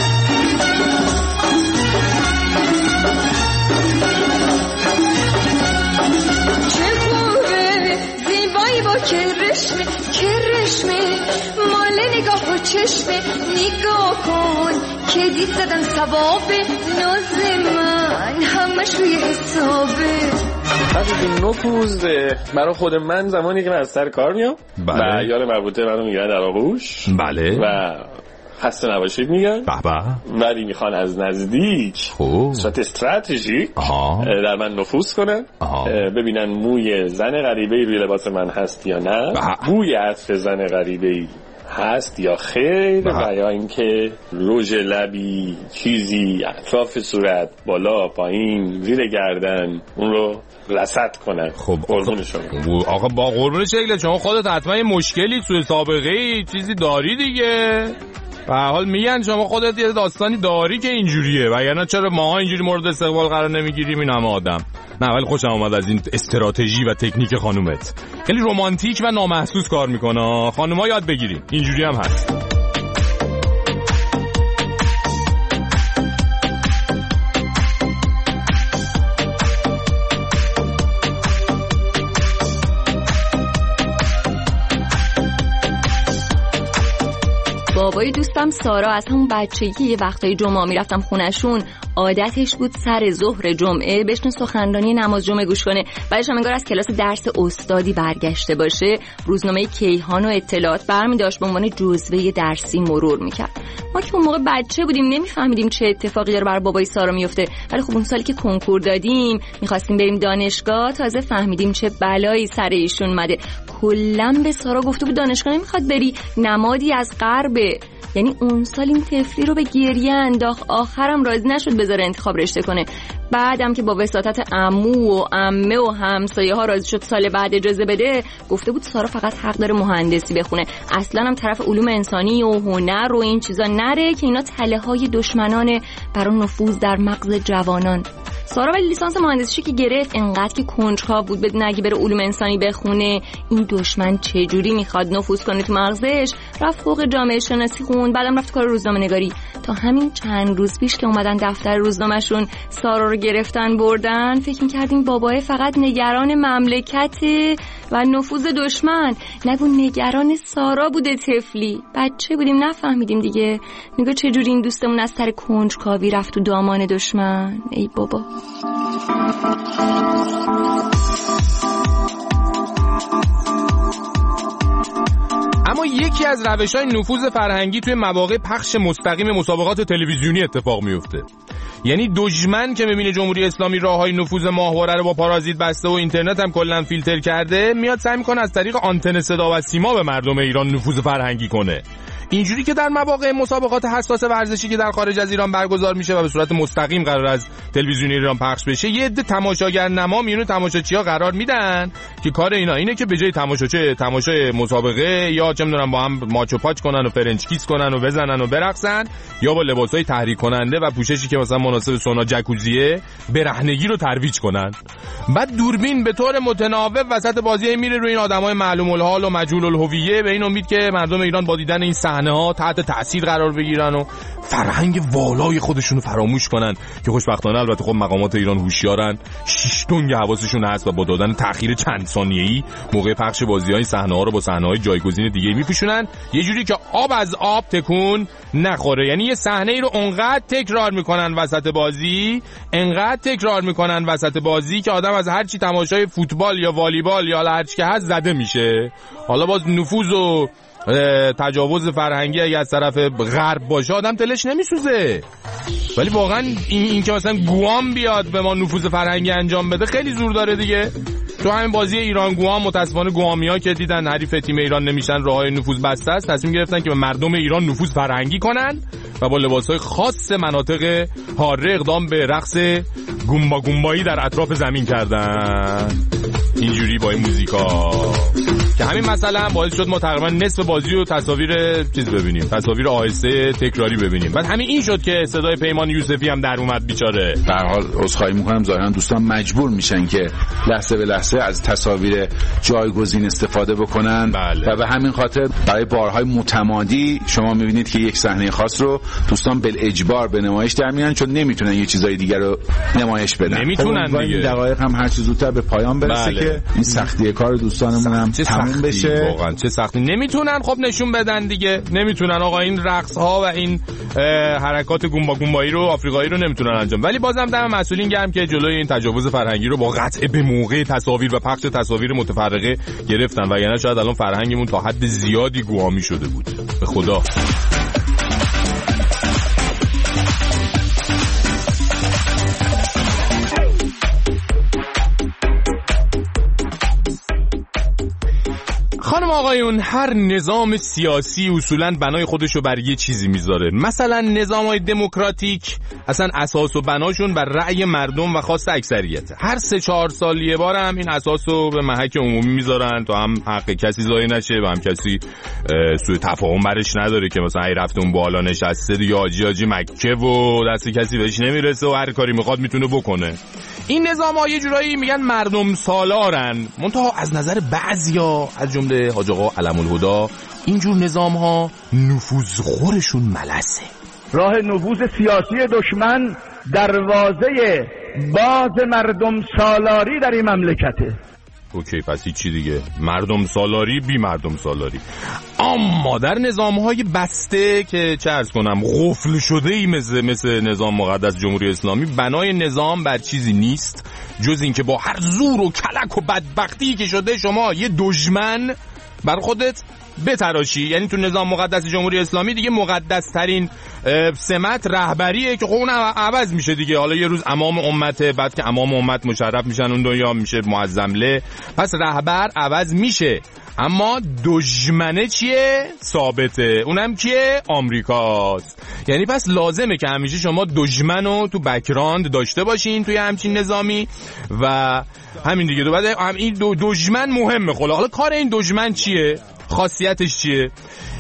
چه خوبه زیبایی با کرشمه کرشمه مال نگاه و چشمه. نگاه کن که دید زدن ثوابه ناز من همش روی حسابه. این نفوذ برای خود من زمانی که من از سر کار میام بله. و یار مربوطه منو میگیرن در آغوش بله و خسته نباشید میگن بابا ولی میخوان از نزدیک صورت استراتژیک در من نفوذ کنن، ببینن موی زن غریبه‌ای روی لباس من هست یا نه، بوی عطر زن غریبه‌ای هست یا خیر و یا اینکه رژ لبی چیزی اطراف صورت بالا پایین زیر گردن اون رو رصد کنن. خب قربون شما آقا، با قربون شکلت شما خودت حتما یه مشکلی تو سابقه چیزی داری دیگه. به حال میگن شما خودت یه داستانی داری که اینجوریه، وگرنه چرا ماها اینجوری مورد استقبال قرار نمیگیریم این همه آدم؟ نه ولی خوشم اومد از این استراتژی و تکنیک خانومت، خیلی رمانتیک و نامحسوس کار میکنه. خانوما یاد بگیریم اینجوری هم هست. بابای دوستم سارا از همون بچگی یه وقتای جمعه میرفتم خونشون، عادتش بود سر ظهر جمعه بشنه سخنرانی نماز جمعه گوش کنه. بعدش هم انگار از کلاس درس استادی برگشته باشه، روزنامه کیهان و اطلاعات برمی داشت به عنوان جزوه درسی مرور میکرد. ما که اون موقع بچه بودیم نمیفهمیدیم چه اتفاقی داره برای بابای سارا میفته، ولی خب اون سالی که کنکور دادیم میخواستیم بریم دانشگاه تازه فهمیدیم چه بلایی سر ایشون اومده. کلا به سارا گفته بود دانشگاه نمیخواد بری، نمادی از غربه. یعنی اون سال این طفلی رو به گریه انداخت، آخرم راضی نشد بذاره انتخاب رشته کنه. بعدم که با وساطت عمو و عمه و همسایه ها راضی شد سال بعد اجازه بده، گفته بود سارا فقط حق داره مهندسی بخونه، اصلا هم طرف علوم انسانی و هنر و این چیزا نره که اینا تله های دشمنانه برای نفوذ در مغز جوانان. سارا ولی لیسانس مهندسی که گرفت انقدر که کنجکاو بود بدون اگه بره علوم انسانی بخونه این دشمن چه جوری میخواد نفوذ کنه تو مغزش، رفت فوق جامعه شناسی خون، بعدم رفت کار روزنامه نگاری. تا همین چند روز پیش که اومدن دفتر روزنامه‌شون سارا رو گرفتن بردن، فکر می‌کردیم بابای فقط نگران مملکته و نفوذ دشمن، نگو نگران سارا بوده. طفلی بچه بودیم نفهمیدیم دیگه. نگاه چه جوری این دوستمون از سر کنجکاوی رفت تو دامان دشمن. ای بابا. اما یکی از روش‌های نفوذ فرهنگی توی مواقع پخش مستقیم مسابقات تلویزیونی اتفاق میفته. یعنی دشمن که می‌بینه جمهوری اسلامی راههای نفوذ ماهواره رو با پارازیت بسته و اینترنت هم کلاً فیلتر کرده، میاد سعی می‌کنه از طریق آنتن صدا و سیما به مردم ایران نفوذ فرهنگی کنه. اینجوری که در مواقع مسابقات حساس ورزشی که در خارج از ایران برگزار میشه و به صورت مستقیم قرار از تلویزیون ایران پخش بشه، یه عده تماشاگر نما میونو تماشاچی‌ها قرار میدن که کار اینا اینه که به جای تماشاچه تماشای مسابقه یا چه می‌دونم با هم ماچ و پاچ کنن و فرنچ کیس کنن و بزنن و برقصن، یا با لباسای تحریک کننده و پوششی که مثلا مناسب سونا جکوزیه برهنگی رو ترویج کنن. بعد دوربین به طور متناوب وسط بازی میره روی این آدمای معلوم الحال و مجهول الهویه به این امید که مردم ایران با دیدن این ها تحت تاثیر قرار بگیرن و فرهنگ والای خودشون رو فراموش کنن که خوشبختانه البته خب مقامات ایران هوشیارن، شش تنگ حواسشون هست و با دادن تأخیر چند ثانیه‌ای موقع پخش بازی‌های صحنه‌ها رو با صحنه‌های جایگزین دیگه میپوشونن، یه جوری که آب از آب تکون نخوره. یعنی یه صحنه‌ای رو اونقدر تکرار میکنن وسط بازی، انقدر تکرار میکنن وسط بازی که آدم از هر چی تماشای فوتبال یا والیبال یا هر چی که هست زده میشه. حالا باز نفوذ و تجاوز فرهنگی اگه از طرف غرب باشه آدم دلش نمیسوزه، ولی واقعا این, این که مثلا گوام بیاد به ما نفوذ فرهنگی انجام بده خیلی زور داره دیگه. تو همین بازی ایران گوام متاسفانه گوامیا که دیدن حریف تیم ایران نمیشن، راههای نفوذ بسته است، تصمیم گرفتن که به مردم ایران نفوذ فرهنگی کنن و با لباسهای خاص مناطق حاره اقدام به رقص گومبا گومبایی در اطراف زمین کردن. اینجوری با این موزیکا که همین مثلا باعث شد ما تقریبا نصف بازی رو تصاویر چیز ببینیم، تصاویر آهسته تکراری ببینیم. بعد همین این شد که صدای پیمان یوسفی هم در اومد بیچاره. به هر حال عذرخواهی می‌کنم، ظاهرا دوستان مجبور میشن که لحظه به لحظه از تصاویر جایگزین استفاده بکنن. بله. و به همین خاطر برای بارهای متمادی شما می‌بینید که یک صحنه خاص رو دوستان بالاجبار به نمایش در میارن چون نمیتونن یه چیزای دیگر رو نمایش بدن. نمیتونن دیگه. دقایق هم هر چه زودتر به پایان برسه. بله. که این سختی کار دوستانمون هم تموم بشه. واقعا چه سختی. نمیتونن خب نشون بدن دیگه، نمیتونن آقا این رقص ها و این حرکات گومبا گومبایی رو آفریقایی رو نمیتونن انجام. ولی بازم دم مسئولین گرم که جلوی این تجاوز فرهنگی رو با قطع به موقع تصاویر و پخش تصاویر متفرقه گرفتن و یعنی شاید الان فرهنگمون تا حد زیادی گوامی شده بود. به خدا. خانم آقایون، هر نظام سیاسی اصولاً بنای خودشو بر یه چیزی میذاره. مثلا نظام‌های دموکراتیک اصلا اساس و بناشون بر رأی مردم و خواست اکثریت. هر سه چهار سال یه بار هم این اساسو به محک عمومی میذارن تا هم حق کسی ضایع نشه و هم کسی سوء تفاهم برش نداره که مثلا ای رفت اون بالا نشسته دیگه حاجی حاجی مکه و دست کسی بهش نمیرسه و هر کاری میخواد میتونه بکنه. این نظام‌ها یه جورایی میگن مردم سالارن، منتها از نظر بعضیا از جمله حاج آقا علم الهدی اینجور نظام‌ها نفوذخورشون ملسه. راه نفوذ سیاسی دشمن دروازه باز مردم سالاری در این مملکته. اوکی، پس چی دیگه؟ مردم سالاری بی مردم سالاری. اما در نظام‌های بسته که چه عرض کنم قفل شده ای مثل, مثل نظام مقدس جمهوری اسلامی، بنای نظام بر چیزی نیست جز این که با هر زور و کلک و بدبختی که شده شما یه دشمن بر خودت بتراشی. یعنی تو نظام مقدس جمهوری اسلامی دیگه مقدس ترین سمت رهبریه که خب اون عوض میشه دیگه. حالا یه روز امام امته، بعد که امام امت مشرف میشن اون دنیا میشه معظمله، پس رهبر عوض میشه. اما دشمنه چیه؟ ثابته. اونم کیه؟ آمریکاست. یعنی پس لازمه که همیشه شما دشمنو تو بک‌گراند داشته باشین توی همچین نظامی و همین دیگه. دو بعد هم این دو دشمن مهمه. خلا حالا کار این دشمن چیه؟ خاصیتش چیه؟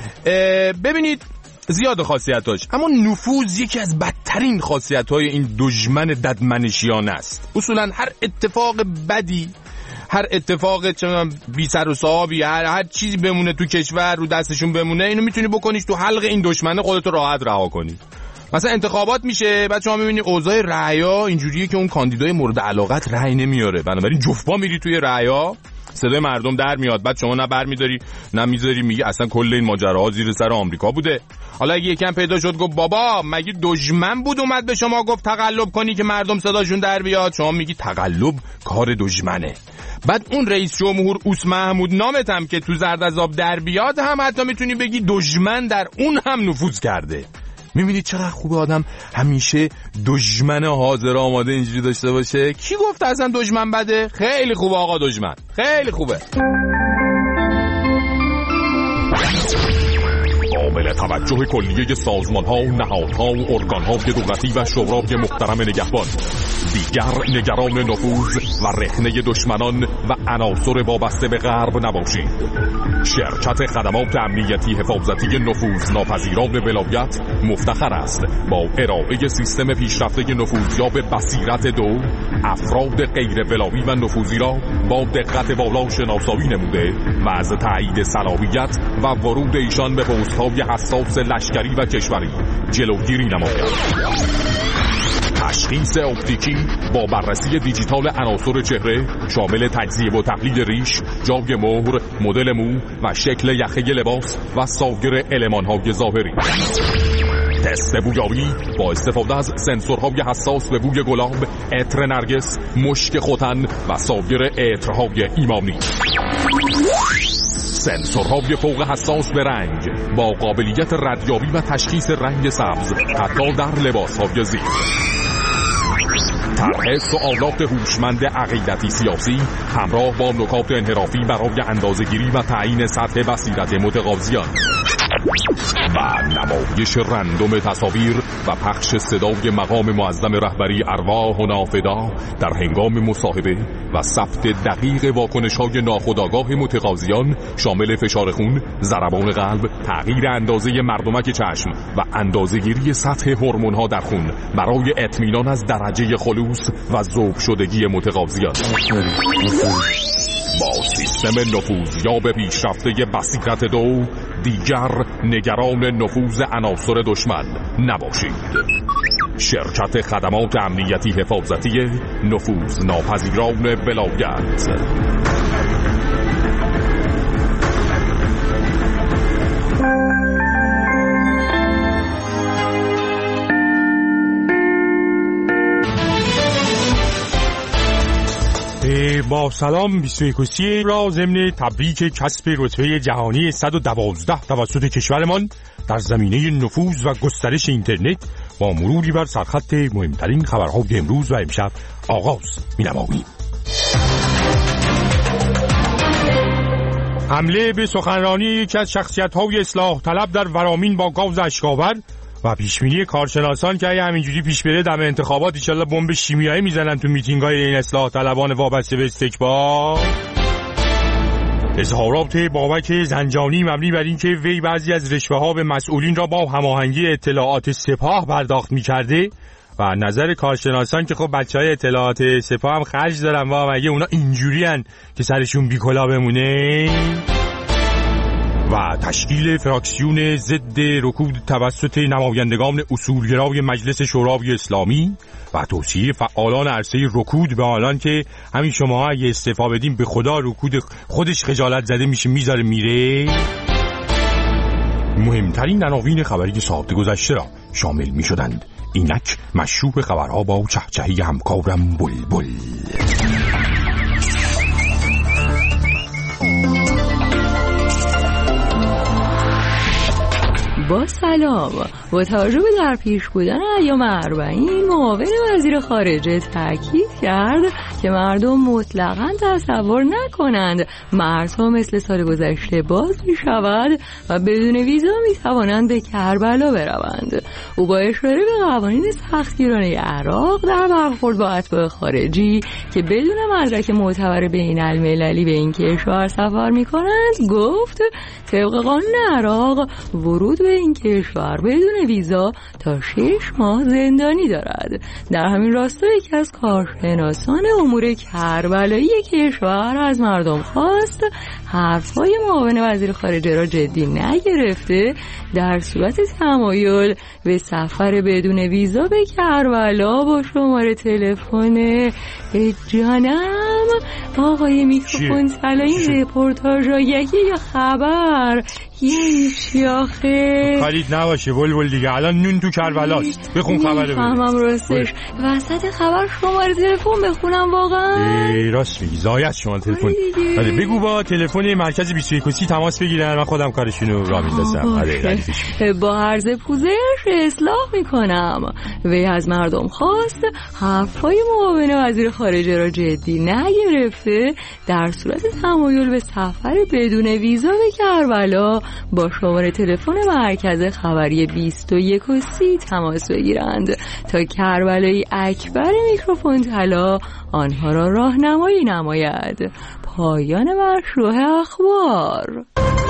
ببینید زیاد خاصیتاش، اما نفوذ یکی از بدترین خاصیت‌های این دشمن ددمنشیانه است. اصولا هر اتفاق بدی، هر اتفاق چه بی سر و صاحبی، هر هر چیزی بمونه تو کشور رو دستشون بمونه، اینو میتونی بکنیش تو حلق این دشمنه خودت راحت رها کنی. مثلا انتخابات میشه، بعد شما میبینی اوضاع رأیا اینجوریه که اون کاندیدای مورد علاقت رأی نمیاره، بنابراین جفت پا میری توی رأیا، صدای مردم در میاد، بعد شما نه برمیداری نه میذاری، میگی اصلا کل این ماجراها زیر سر آمریکا بوده. حالا اگه یکم پیدا شد گفت بابا مگه دشمن بود اومد به شما گفت تقلب کنی که مردم صداشون در بیاد، شما میگی تقلب کار دشمنه. بعد اون رئیس جمهور اوس محمود نامت هم که تو زرد از آب در بیاد هم حتی میتونی بگی دشمن در اون هم نفوذ کرده. میبینید چقدر خوبه آدم همیشه دشمن حاضر آماده اینجوری داشته باشه. کی گفت اصلا دشمن بده؟ خیلی خوبه آقا، دشمن خیلی خوبه. قابل توجه کلیه سازمان‌ها و نهادها و ارگان‌های دولتی و شورای محترم نگهبان، دیگر نگران نفوذ و رخنه دشمنان و عناصر وابسته به غرب نباشید. شرکت خدمات امنیتی حفاظتی نفوذ ناپذیران ولایت مفتخر است با ارائه سیستم پیشرفته نفوذیاب بصیرت دو، افراد غیر ولایی و نفوذی را با دقت بالا شناسایی نموده و از تایید صلاحیت و ورود ایشان به پست‌های حساس لشکری و کشوری جلوگیری نماید. تشخیص اپتیکی با بررسی دیجیتال عناصر چهره شامل تجزیه و تحلیل ریش، جای مهر، مدل مو و شکل یخه لباس و سایر المان‌های ظاهری. تست بویایی با استفاده از سنسورهای حساس به بوی گلاب، عطر نرگس، مشک ختن و سایر عطرهای ایمانی. سنسورهای فوق حساس به رنگ با قابلیت ردیابی و تشخیص رنگ سبز حتی در لباس‌های زیر. طرح سوالات هوشمند عقیدتی سیاسی همراه با نکات انحرافی برای اندازه‌گیری و تعیین سطح بصیرت متقاضیان و نمایش رندوم تصاویر و پخش صدای مقام معظم رهبری ارواح و نافدا در هنگام مصاحبه و ثبت دقیق واکنش‌های ناخودآگاه متقاضیان شامل فشار خون، ضربان قلب، تغییر اندازه مردمک چشم و اندازه‌گیری سطح هورمون‌ها در خون برای اطمینان از درجه خلوص و ذوب شدگی متقاضیان. با سیستم نفوذیاب پیشرفته بصیرت دو، دیگر نگران نفوذ عناصر دشمن نباشید. شرکت خدمات امنیتی حفاظتی نفوذ ناپذیران ولایت. با سلام بیست و یک را ضمن تبریک کسب رتبه جهانی صد و دوازده توسط کشورمان در زمینه نفوذ و گسترش اینترنت با مروری بر سرخط مهمترین خبرهای امروز و امشب آغاز می‌نماییم. حمله به سخنرانی یکی از شخصیت‌های اصلاح طلب در ورامین با گاز اشک‌آور و پیشبینی کارشناسان که اگه همینجوری پیش بره دم انتخابات ان شاءالله بمب شیمیایی میزنن تو میتینگ‌های این اصلاح طلبان وابسته به استکبار. اظهارات بابک زنجانی مبنی بر اینکه وی بعضی از رشوه‌ها به مسئولین را با هماهنگی اطلاعات سپاه پرداخت می‌کرده و نظر کارشناسان که خب بچهای اطلاعات سپاه هم خرج دارن و مگه اونا اینجوریان که سرشون بیکلا بمونه. و تشکیل فراکسیون ضد رکود توسط نمایندگان اصولگرای مجلس شورای اسلامی و توصیه فعالان عرصه رکود به آنان که همین شما اگه استعفا بدیم به خدا رکود خودش خجالت زده میشه میذاره میره. مهمترین عناوین خبری ساعت گذشته را شامل میشدند. اینک مشروع خبرها با چهچهی همکارم بلبل. با سلام. با توجه به در پیش بودن ایام اربعین، معاون وزیر خارجه تاکید کرد که مردم مطلقاً تصور نکنند مرزها مثل سال گذشته باز می شود و بدون ویزا می توانند به کربلا بروند. او با اشاره به قوانین سختگیرانه عراق در برخورد با اتباع خارجی که بدون مدرک معتبر بین المللی به این کشور سفر می کنند گفت طبق قانون عراق ورود به این کشور بدون ویزا تا شش ماه زندانی دارد. در همین راستا یکی از کارشناسان امور کربلایی کشور از مردم خواست حرفهای معاون وزیر خارجه را جدی نگرفته در صورت تمایل به سفر بدون ویزا به کربلا با شماره تلفن جانم آقای میکروفون سلا این رپورتاژ یکی یا خبر یعنی چی آخه؟ خالید نباشه بلبل دیگه الان نون تو کربلاست. بخون خبر بده. فهمم راستش وسط خبر شماره تلفن بخونم واقعا؟ ای راست میگی زایت شما تلفن. آره بگو با تلفن مرکز بیست و یک و سی تماس بگیرن من خودم کارشونو راه میندازم. آره با عرض پوزش اصلاح میکنم. وی از مردم خواست حرفای معاون وزیر خارجه را جدی نگرفته در صورت تمایل به سفر بدون ویزا به کربلا با شماره تلفن مرکز خبری بیست و یک و سی تماس بگیرند تا کربلایی اکبر میکروفون طلا آنها را راهنمایی نماید. پایان مشروع اخبار.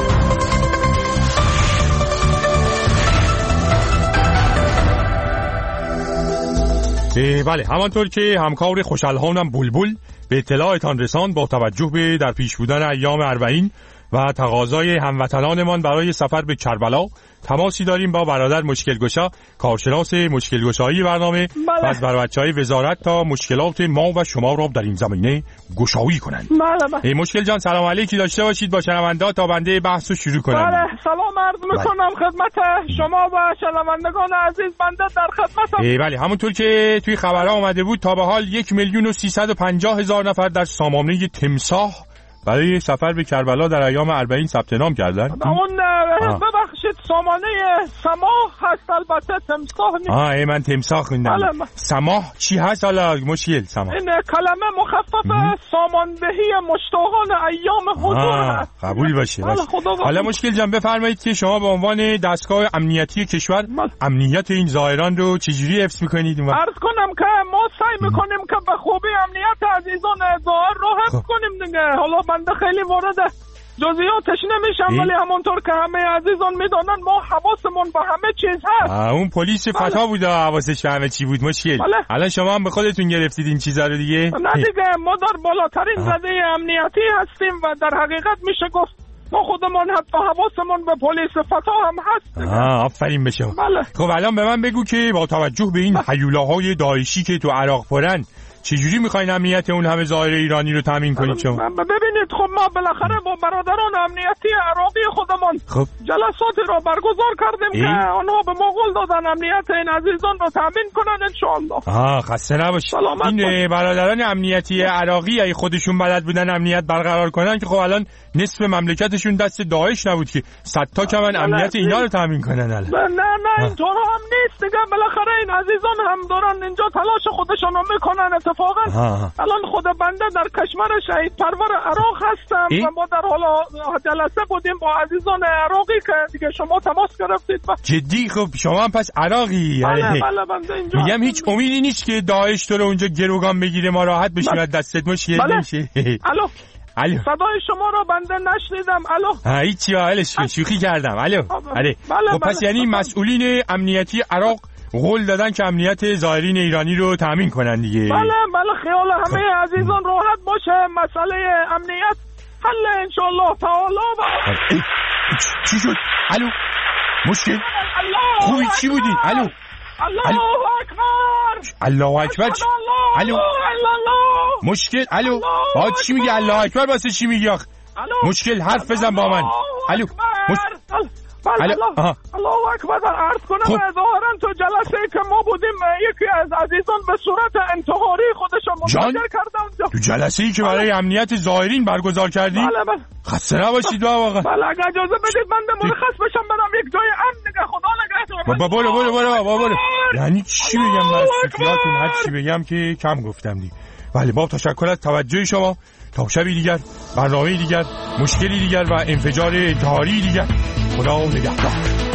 بله همانطور که همکار خوشالهانم بلبل به اطلاعتان رساند با توجه به در پیش بودن ایام اربعین و تقاضای هموطنانمان برای سفر به کربلا تماسی داریم با برادر مشکلگشا کارشناس مشکلگشایی برنامه و از بچه‌های وزارت تا مشکلات ما و شما را در این زمینه گشایی کنند. بله مشکل جان سلام علیکی داشته باشید با شنونده تا بنده بحث رو شروع کنم. بله سلام عرض میکنم خدمت شما و شنوندگان عزیز بنده در خدمتم. بله همونطور که توی خبرها آمده بود تا به حال یک میلیون و سیصد و پنجاه هزار نفر در سامانه تمساح برای سفر به کربلا در ایام اربعین ثبت نام کردن. اون ببخشید سامانه سماح هست البته تمساح نیست. آه ای من تمساح خوندم. سماح چی هست حالا مشکل سماح؟ این کلمه مخفف سامانبهی مشتاقان ایام حضور هست. قبول باشه. حالا مشکل جان بفرمایید که شما به عنوان دستگاه امنیتی کشور امنیت این زائران رو چجوری حفظ میکنید؟ عرض کنم که ما سعی میکنیم که به خوبی امنیت عزیزان زائر رو حفظ کنیم دیگه. حالا بنده خیلی وارد جزئیاتش نمیشم ولی همونطور که همه عزیزان میدونن ما حواسمون به همه چیز هست. اون پلیس فتا بود حواسش به همه چی بود مشکل. بله. الان شما هم به خودتون گرفتید این چیزا رو دیگه. نه دیگه ما در بالاترین رده امنیتی هستیم و در حقیقت میشه گفت ما خودمون حتی حواسمون به پلیس فتا هم هست. آه آفرین به شما. بله. خب الان به من بگو که با توجه به این هیولاهای داعشی که تو عراق پرن چجوری میخواین امنیت اون همه زائر ایرانی رو تامین کنید شما؟ ببینید خب ما بالاخره با برادران امنیتی عراقی خودمان خب. جلساتی رو برگزار کردیم ای؟ که آنها به ما قول دادن امنیت این عزیزان رو تامین کنن ان شاء الله. آها خسته نباشید. این برادران امنیتی عراقی اگه خودشون بلد بودن امنیت برقرار کنن که خب الان نصف مملکتشون دست داعش نبود که صد تا کمن امنیت اینا رو تامین کنن الان. نه نه اینطور هم نیست دیگه. بالاخره این عزیزان هم دارن اینجا تلاش خودشون رو میکنن اتفاقا الان خود بنده در کشور شهید پرور عراق هستم ای؟ و ما در حالا جلسه بودیم با عزیزان عراقی که دیگه شما تماس گرفتید و... جدی؟ خب شما هم پس عراقی؟ بله بله بنده اینجا میگم هیچ امیدی نیست که داعش تو رو اونجا گروگان بگیره ما راحت بشیم از دستت مشکل بله. نمیشه؟ الو الو صدای شما رو بنده نشنیدم. الو هیچی حالش شوخی کردم. الو بله بله خب پس یعنی مسئولین امنیتی عراق قول دادن که امنیت زائرین ایرانی رو تامین کنن دیگه؟ بله بله خیال همه عزیزان راحت باشه، مسئله امنیت حل ان شاء الله تعالی. چی شد؟ الو مشکل خوبی چی بودین؟ الو الله اکبر الله اکبر الو مشکل الو با چی میگی الله اکبر؟ واسه چی میگی آخ؟ مشکل حرف بزن با من. الو بله الله الله اکبر. عرض کنم ظاهرا تو جلسه که ما بودیم یکی از عزیزان به صورت انتحاری خودشو منفجر کرده اونجا. تو جلسه ای که برای امنیت زائرین برگزار کردی؟ بله بله خسته نباشید واقعا. بله اگه اجازه بدید من مرخص بشم برم یک جای امن نگه. خدا نگهدار. بابا برو برو برو بابا برو. یعنی چی بگم من خیالتون هر چی بگم که کم گفتم دیگه. بله با تشکر از توجه شما. تا شبی دیگر، برنامه دیگر، مشکلی دیگر و انفجار انتحاری دیگر. خدا نگهدار.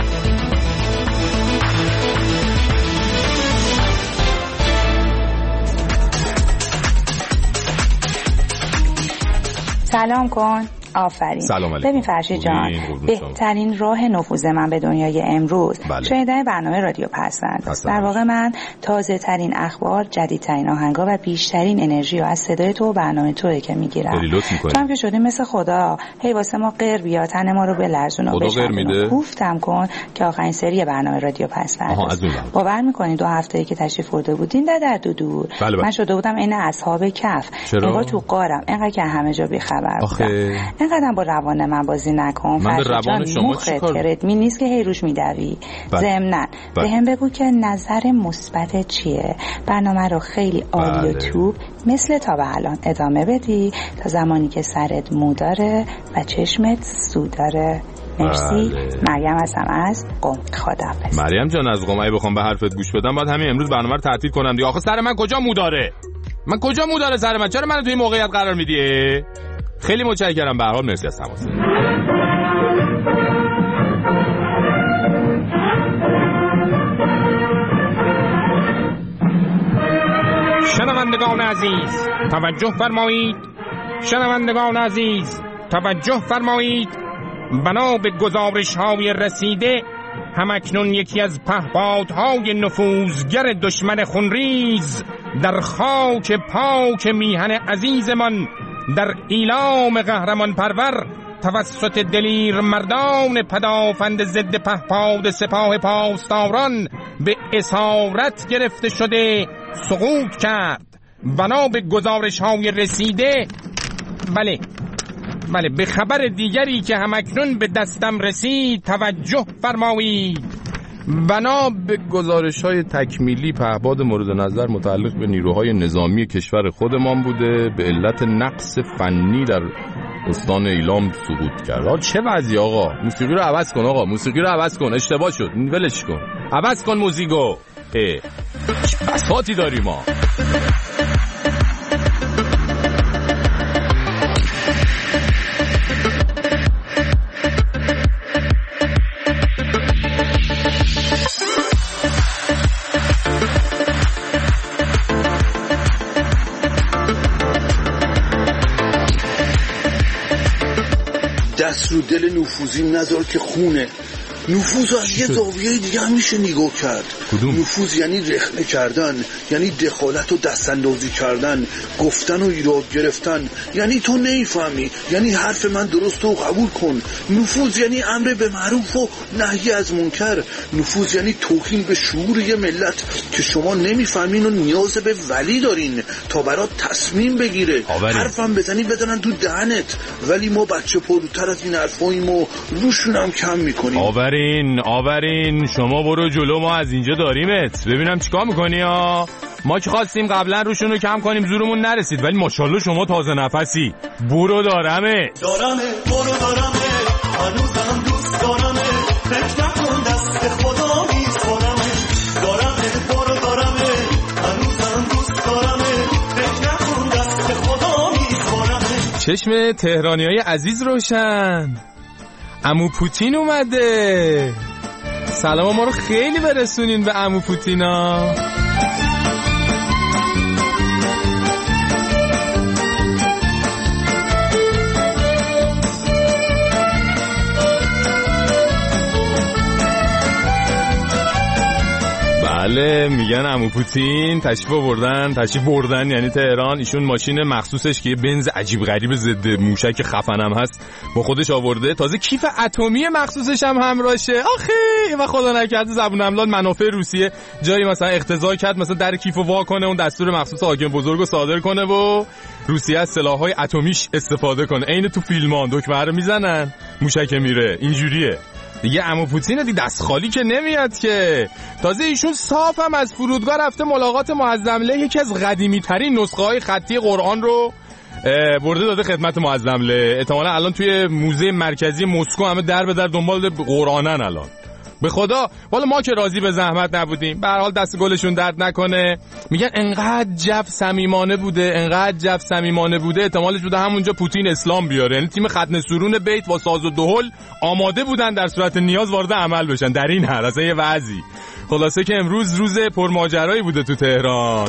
سلام کن. آفرین. سلام علیکم. ببین فرشید جان، بهترین راه نفوذ من به دنیای امروز شنیدن برنامه رادیو پسند است. در واقع من تازه ترین اخبار، جدیدترین آهنگا و بیشترین انرژی رو از صدای تو و برنامه توئه که میگیرم. تو هم که شدی مثل خدا، هی واسه ما غیر بیا تن ما رو بلرزون و بشن. گفتم کن که آخرین سری برنامه رادیو پسند است. باور میکنی دو هفته‌ای که تشریف برده بودین در در دو دور بله بله. من شده بودم عین اصحاب کهف. انگار تو غارم، انقدر که همه جا بی خبر بودم. اینقدر با روان من بازی نکن. من به روان شما چیکار؟ تردمی نیست که هی روش میدوی. ضمناً به هم بگو که نظر مثبت چیه. برنامه رو خیلی عالی و توپ مثل تا به الان ادامه بدی تا زمانی که سرت مو داره و چشمت سو داره. مرسی. بله. مریم هستم از قم. خداحافظ. مریم جان از قم. اگه بخوام به حرفت گوش بدم بعد همین امروز برنامه رو تعطیل کنم دیگه. آخه سر من کجا مو داره؟ من کجا مو داره سر من؟ چرا منو توی این موقعیت قرار میدی؟ خیلی متشکرم. به هر حال مرسی از تماس. شنوندگان عزیز توجه فرمایید. شنوندگان عزیز توجه فرمایید. بنا به گزارش‌های رسیده همکنون یکی از پهپادهای نفوذگر دشمن خونریز در خاک پاک میهن عزیزمان در ایلام قهرمان پرور توسط دلیر مردان پدافند ضد پهپاد سپاه پاسداران به اسارت گرفته شده سقوط کرد. بنا به گزارش‌های رسیده بله بله به خبر دیگری که همکنون به دستم رسید توجه فرمایید. بنا به گزارش‌های تکمیلی پهپاد مورد نظر متعلق به نیروهای نظامی کشور خودمان بوده به علت نقص فنی در استان ایلام سقوط کرد. آقا چه وضعی آقا؟ موسیقی رو عوض کن آقا، موسیقی رو عوض کن. اشتباه شد، ولش کن. عوض کن موزیکو. اه چه بساطی داریم ما. دست رو دل نفوذی نذار که خونه. نفوذ از یه زاویه دیگه هم میشه نگاه کرد. کدوم؟ نفوذ یعنی رخنه کردن، یعنی دخالت و دستاندازی کردن، گفتن و ایراد گرفتن، یعنی تو نمیفهمی، یعنی حرف من درست و قبول کن. نفوذ یعنی امر به معروف و نهی از منکر. نفوذ یعنی توهین به شعور یه ملت که شما نمیفهمین و نیاز به ولی دارین تا برات تصمیم بگیره. آورین. حرفم بزنی بدنن تو دهنت، ولی ما بچه پروتر از این حرفاییم و روشون هم کم میکنیم. آورین آورین شما برو جلو، ما از اینجا داریمت. ببینم چیکار میکنی ها. ما که خواستیم قبلا روشون رو کم کنیم زورمون نرسید، ولی ماشاءالله شما تازه نفسی. برو دارمه دارمه برو دارمه هنوزم دوست دارمه فکر نکن دست خدا میسپارمه. دارمه برو دارمه هنوزم دوست دارمه چشم تهرانیای عزیز روشن. عمو پوتین اومده. سلام ما رو خیلی برسونین به عمو پوتینا. بله میگن عمو پوتین تشریف آوردن تشریف بردن یعنی تهران. ایشون ماشین مخصوصش که یه بنز عجیب غریب ضد موشک خفنم هست با خودش آورده، تازه کیف اتمی مخصوصش هم همراهشه. آخه و خدا نکرده زبون املال منافع روسیه جایی مثلا اقتضا کرد مثلا در کیفو وا کنه، اون دستور مخصوص حاکم بزرگو صادر کنه و روسیه از سلاح‌های اتمیش استفاده کنه. عین تو فیلمان دکمه رو میزنن موشک میره، اینجوریه دیگه. عمو پوتین دیگه دست خالی که نمیاد که. تازه ایشون صاف هم از فرودگاه رفته ملاقات معظمله، یکی از قدیمی ترین نسخه های خطی قرآن رو برده داده خدمت معظمله. احتمالاً الان توی موزه مرکزی مسکو همه در به در دنبال قرآنن الان. به خدا والا ما که راضی به زحمت نبودیم. به هر حال دست گلشون درد نکنه. میگن انقدر جو صمیمانه بوده انقدر جو صمیمانه بوده احتمالش بوده همونجا پوتین اسلام بیاره. یعنی تیم ختنه سرون بیت با ساز و دهل آماده بودن در صورت نیاز وارد عمل بشن. در این حال اصلا یه وضعی. خلاصه که امروز روز پرماجرایی بوده تو تهران.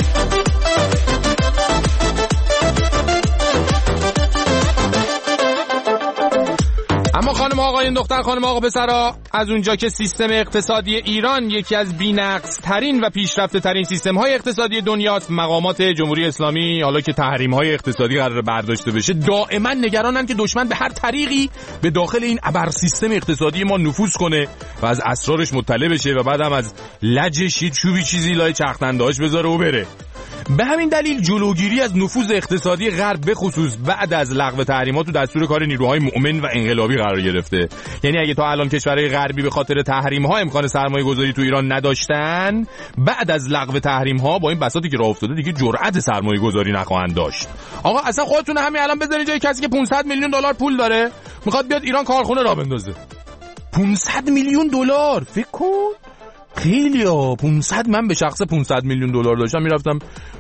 اما خانم آقایون دختر خانم آقا پسرا، از اونجا که سیستم اقتصادی ایران یکی از بی‌نقص ترین و پیشرفته ترین سیستم های اقتصادی دنیاست، مقامات جمهوری اسلامی حالا که تحریم های اقتصادی قرار برداشته بشه دائما نگرانن که دشمن به هر طریقی به داخل این ابر سیستم اقتصادی ما نفوذ کنه و از اسرارش مطلع بشه و بعدم از لجش یه چوبی چیزی لای چرخدنده‌اش بذاره و بره. به همین دلیل جلوگیری از نفوذ اقتصادی غرب به خصوص بعد از لغو تحریمات تو دستور کار نیروهای مؤمن و انقلابی قرار گرفته. یعنی اگه تا الان کشورهای غربی به خاطر تحریم‌ها امکان سرمایه‌گذاری تو ایران نداشتن، بعد از لغو تحریم‌ها با این بساطی که راه افتاده دیگه جرأت سرمایه‌گذاری نخواهند داشت. آقا اصلا خودتون همین الان بذارید جای کسی که پانصد میلیون دلار پول داره میخواد بیاد ایران کارخونه راه بندازه. پانصد میلیون دلار فکر کن. خیلی ها پانصد. من به شخص پانصد میلیون دلار داشتم میرفتم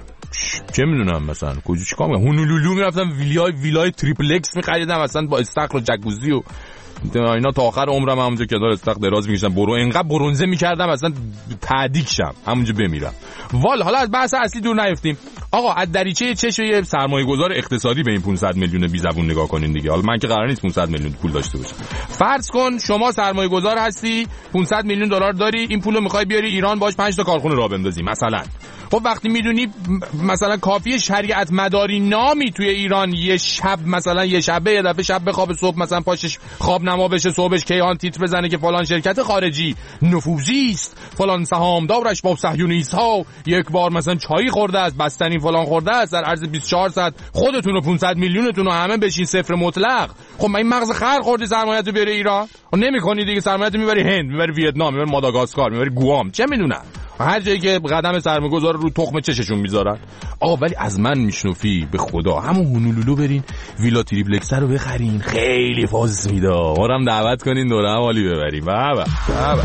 چه میدونم مثلا کجا چیکار می‌کردم، هونولولو میرفتم ویلای ویلای تریپلکس می‌خریدم مثلا با استخر و جکوزی و اینا تا آخر عمرم همونجا کنار استخر دراز می‌کشیدم. برو انقدر برنزه می‌کردم اصلا تعدیق شم همونجا بمیرم. وال حالا از بحث اصلی دور نیفتیم. آقا از دریچه چشم یه سرمایه‌گذار اقتصادی به این پانصد میلیون بی زبون نگاه کنین دیگه. حالا من که قرار نیست پانصد میلیون پول داشته باشم. فرض کن شما سرمایه‌گذار هستی، پانصد میلیون دلار داری، این پولو می‌خوای بیاری ایران باش پنج تا کارخونه راه بندازی مثلا. خب وقتی میدونی مثلا کافیه شریعت مداری نامی توی ایران یه شب مثلا یه شبه یه دفعه شب بخواب صبح مثلا پاشش خواب نما بشه صبحش کیهان تیتر بزنه که فلان شرکت خارجی نفوذی است، فلان سهامدارش با صهیونیست ها یک بار مثلا چای خورده است، بستنی فلان خورده است، در عرض بیست و چهار ساعت خودتون و پانصد میلیونتون رو همه بشین صفر مطلق. خب من این مغز خر خوردی سرمایه‌ت رو بیاری ایران؟ و نمی‌کنی دیگه، سرمایه‌ت رو میبری هند، میبری ویتنام، میبری ماداگاسکار، میبری گوام، چه میدونم هر جایی که قدم سرمایه‌گذار رو تخم چششون میذارن. آقا ولی از من میشنفی به خدا همون هونولولو برین ویلا تریپلکس رو بخرین، خیلی فاز میده. ما رو هم دعوت کنین دوره هم حالی ببریم. بابا بابا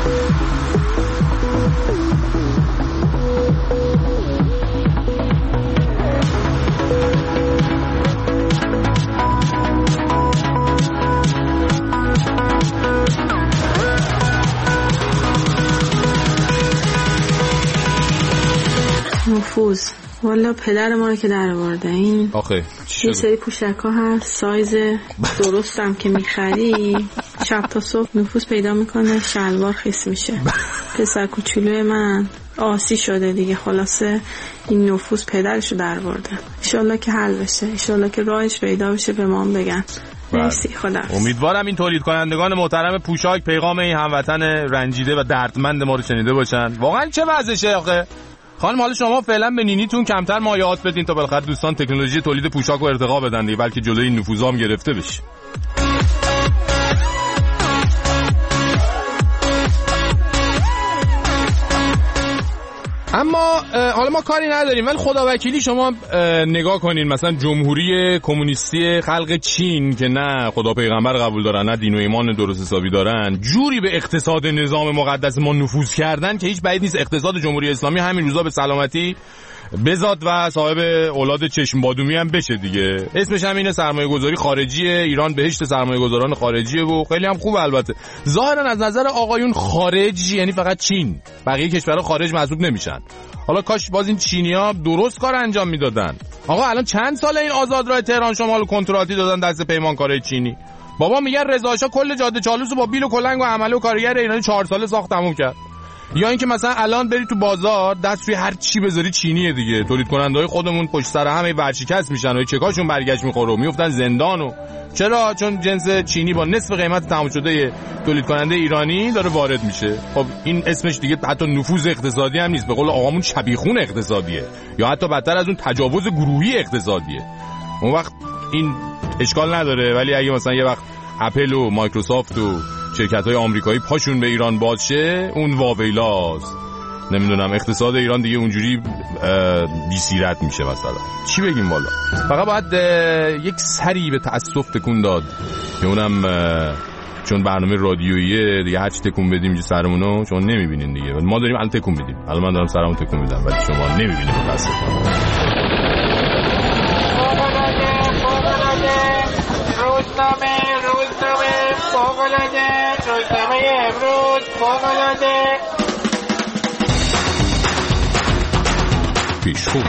نفوذ. والا پدر ما رو که در آورده. این آخه یه سری پوشک ها هست سایز درستم که میخری شب تا صبح نفوذ پیدا میکنه، شلوار خیس میشه. پسر کوچولوی من آسی شده دیگه. خلاصه این نفوذ پدرشو در آورده. انشالله که حل بشه، انشالله که راهش پیدا بشه، به ما هم بگن. مرسی، خدا. امیدوارم این تولید کنندگان محترم پوشاک پیغام این هموطن رنجیده و دردمند ما رو شنیده باشن. واقعا چه وضعشه آخه؟ خانم حالا شما فعلا به نینیتون کمتر مایعات بدین تا بالاخره دوستان تکنولوژی تولید پوشاک رو ارتقا بدن دیگه، بلکه جلوی این نفوذام گرفته بشه. اما حالا ما کاری نداریم، ولی خداوکیلی شما نگاه کنین مثلا جمهوری کمونیستی خلق چین که نه خدا پیغمبر قبول دارن نه دین و ایمان درست حسابی دارن، جوری به اقتصاد نظام مقدس ما نفوذ کردن که هیچ بعید نیست اقتصاد جمهوری اسلامی همین روزا به سلامتی بزاد و صاحب اولاد چشم بادومی هم بشه دیگه. اسمش هم اینه سرمایه گذاری خارجیه، ایران بهشت سرمایه گذاران خارجیه و خیلی هم خوب. البته ظاهرا از نظر آقایون خارج یعنی فقط چین، بقیه کشورها خارج محسوب نمیشن. حالا کاش باز این چینی‌ها درست کار انجام میدادن. آقا الان چند ساله این آزادراه تهران شمال کنتراتی دادن دست پیمانکارای چینی. بابا میگن رضا شاه کل جاده چالوسو با بیل و کلنگ و عمله و کارگر ایرانی چهار ساله ساخت تموم کرد. یا اینکه مثلا الان بری تو بازار دست روی هر چی بذاری چینیه دیگه. تولید کننده‌های خودمون پشت سر همه ورشکست میشن و چکاشون برگشت میخوره و میافتن زندان. و چرا؟ چون جنس چینی با نصف قیمت تمام شده تولید کننده ایرانی داره وارد میشه. خب این اسمش دیگه حتی نفوذ اقتصادی هم نیست، به قول آقامون شبیخون اقتصادیه، یا حتی بدتر از اون تجاوز گروهی اقتصادیه. اون وقت این اشکال نداره. ولی اگه مثلا یه وقت اپل و مایکروسافت و شرکت‌های آمریکایی پاشون به ایران باز شه، اون واویلاست. نمیدونم اقتصاد ایران دیگه اونجوری بی‌سیرت میشه. مثلا چی بگیم والا، فقط باید یک سری به تأسف تکون داد که اونم چون برنامه رادیوییه دیگه، هر چی تکون بدیم اینجا سرمونو شما نمیبینین دیگه. ما داریم الان تکون میدیم، الان من دارم سرمون تکون میدم ولی شما نمیبینید. متاسفم. روزنامه روزنامه فوق‌العاده، روزنامه امروز فوق‌العاده. پیشخو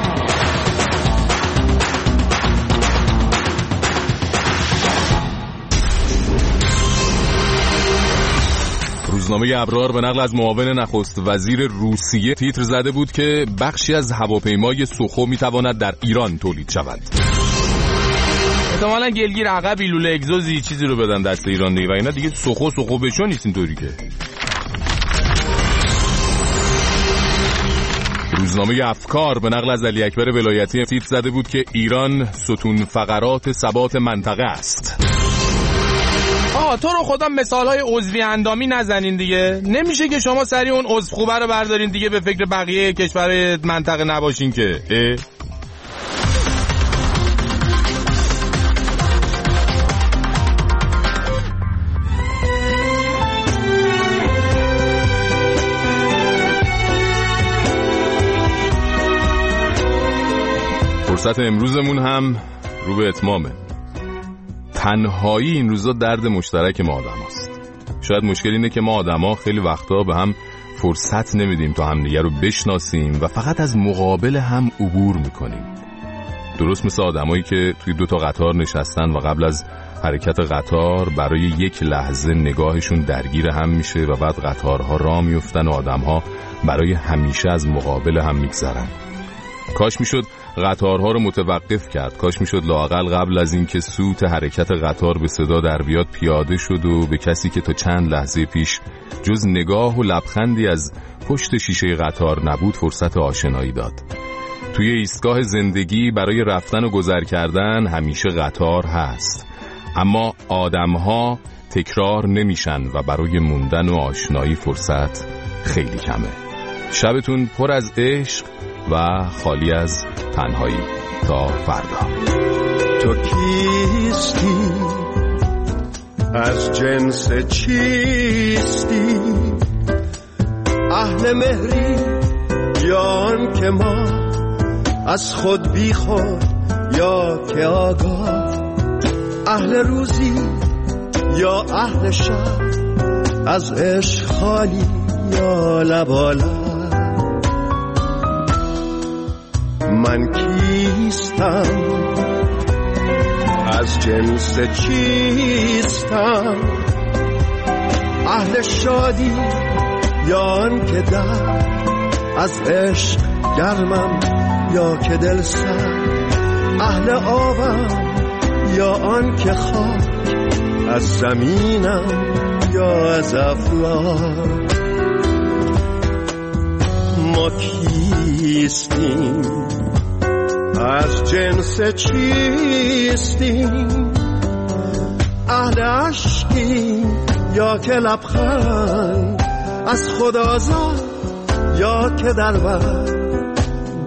روزنامه ابرار به نقل از معاون نخست وزیر روسیه تیتر زده بود که بخشی از هواپیمای سوخو میتواند در ایران تولید شود. احتمالاً گلگیر عقبی لوله اگزوزی چیزی رو بدن دست ایران دیگه، و اینا دیگه سوخو سوخو بشو نیست اینطوری که. روزنامه افکار به نقل از علی اکبر ولایتی تیتر زده بود که ایران ستون فقرات ثبات منطقه است. آه تو رو خدا مثالهای عضوی اندامی نزنین دیگه. نمیشه که شما سری اون عضو خوبه رو بردارین دیگه به فکر بقیه کشورهای منطقه نباشین که. اه؟ فرصت امروزمون هم رو به اتمامه. تنهایی این روزا درد مشترک ما آدم هست. شاید مشکل اینه که ما آدم ها خیلی وقتا به هم فرصت نمیدیم تا همدیگه رو بشناسیم و فقط از مقابل هم عبور میکنیم. درست مثل آدمایی که توی دوتا قطار نشستن و قبل از حرکت قطار برای یک لحظه نگاهشون درگیر هم میشه و بعد قطارها راه میفتن و آدمها برای همیشه از مقابل هم میگذرن. کاش میشد قطارها رو متوقف کرد. کاش میشد لااقل قبل از اینکه سوت حرکت قطار به صدا در بیاد پیاده شد و به کسی که تا چند لحظه پیش جز نگاه و لبخندی از پشت شیشه قطار نبود فرصت آشنایی داد. توی ایستگاه زندگی برای رفتن و گذر کردن همیشه قطار هست، اما آدمها تکرار نمیشن و برای موندن و آشنایی فرصت خیلی کمه. شبتون پر از عشق و خالی از تنهایی. تا فردا. تو کیستی؟ از جنس چیستی؟ اهل مهری یا آن که ما از خود بی خود یا که آگاه؟ اهل روزی یا اهل شب؟ از عشق خالی یا لبالا؟ من کیستم؟ از جنس چیستم؟ اهل شادی یا آن که در از عشق گرمم یا که دل سر؟ اهل آبم یا آن که خاک از زمینم یا از افلاک؟ ما کیستیم؟ از جنس چیستیم؟ اهل عشقیم یا که لبخند از خود آزاد یا که در بر؟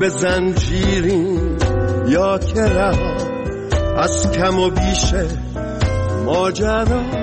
به زنجیریم یا که رها از کم و بیش ماجرا.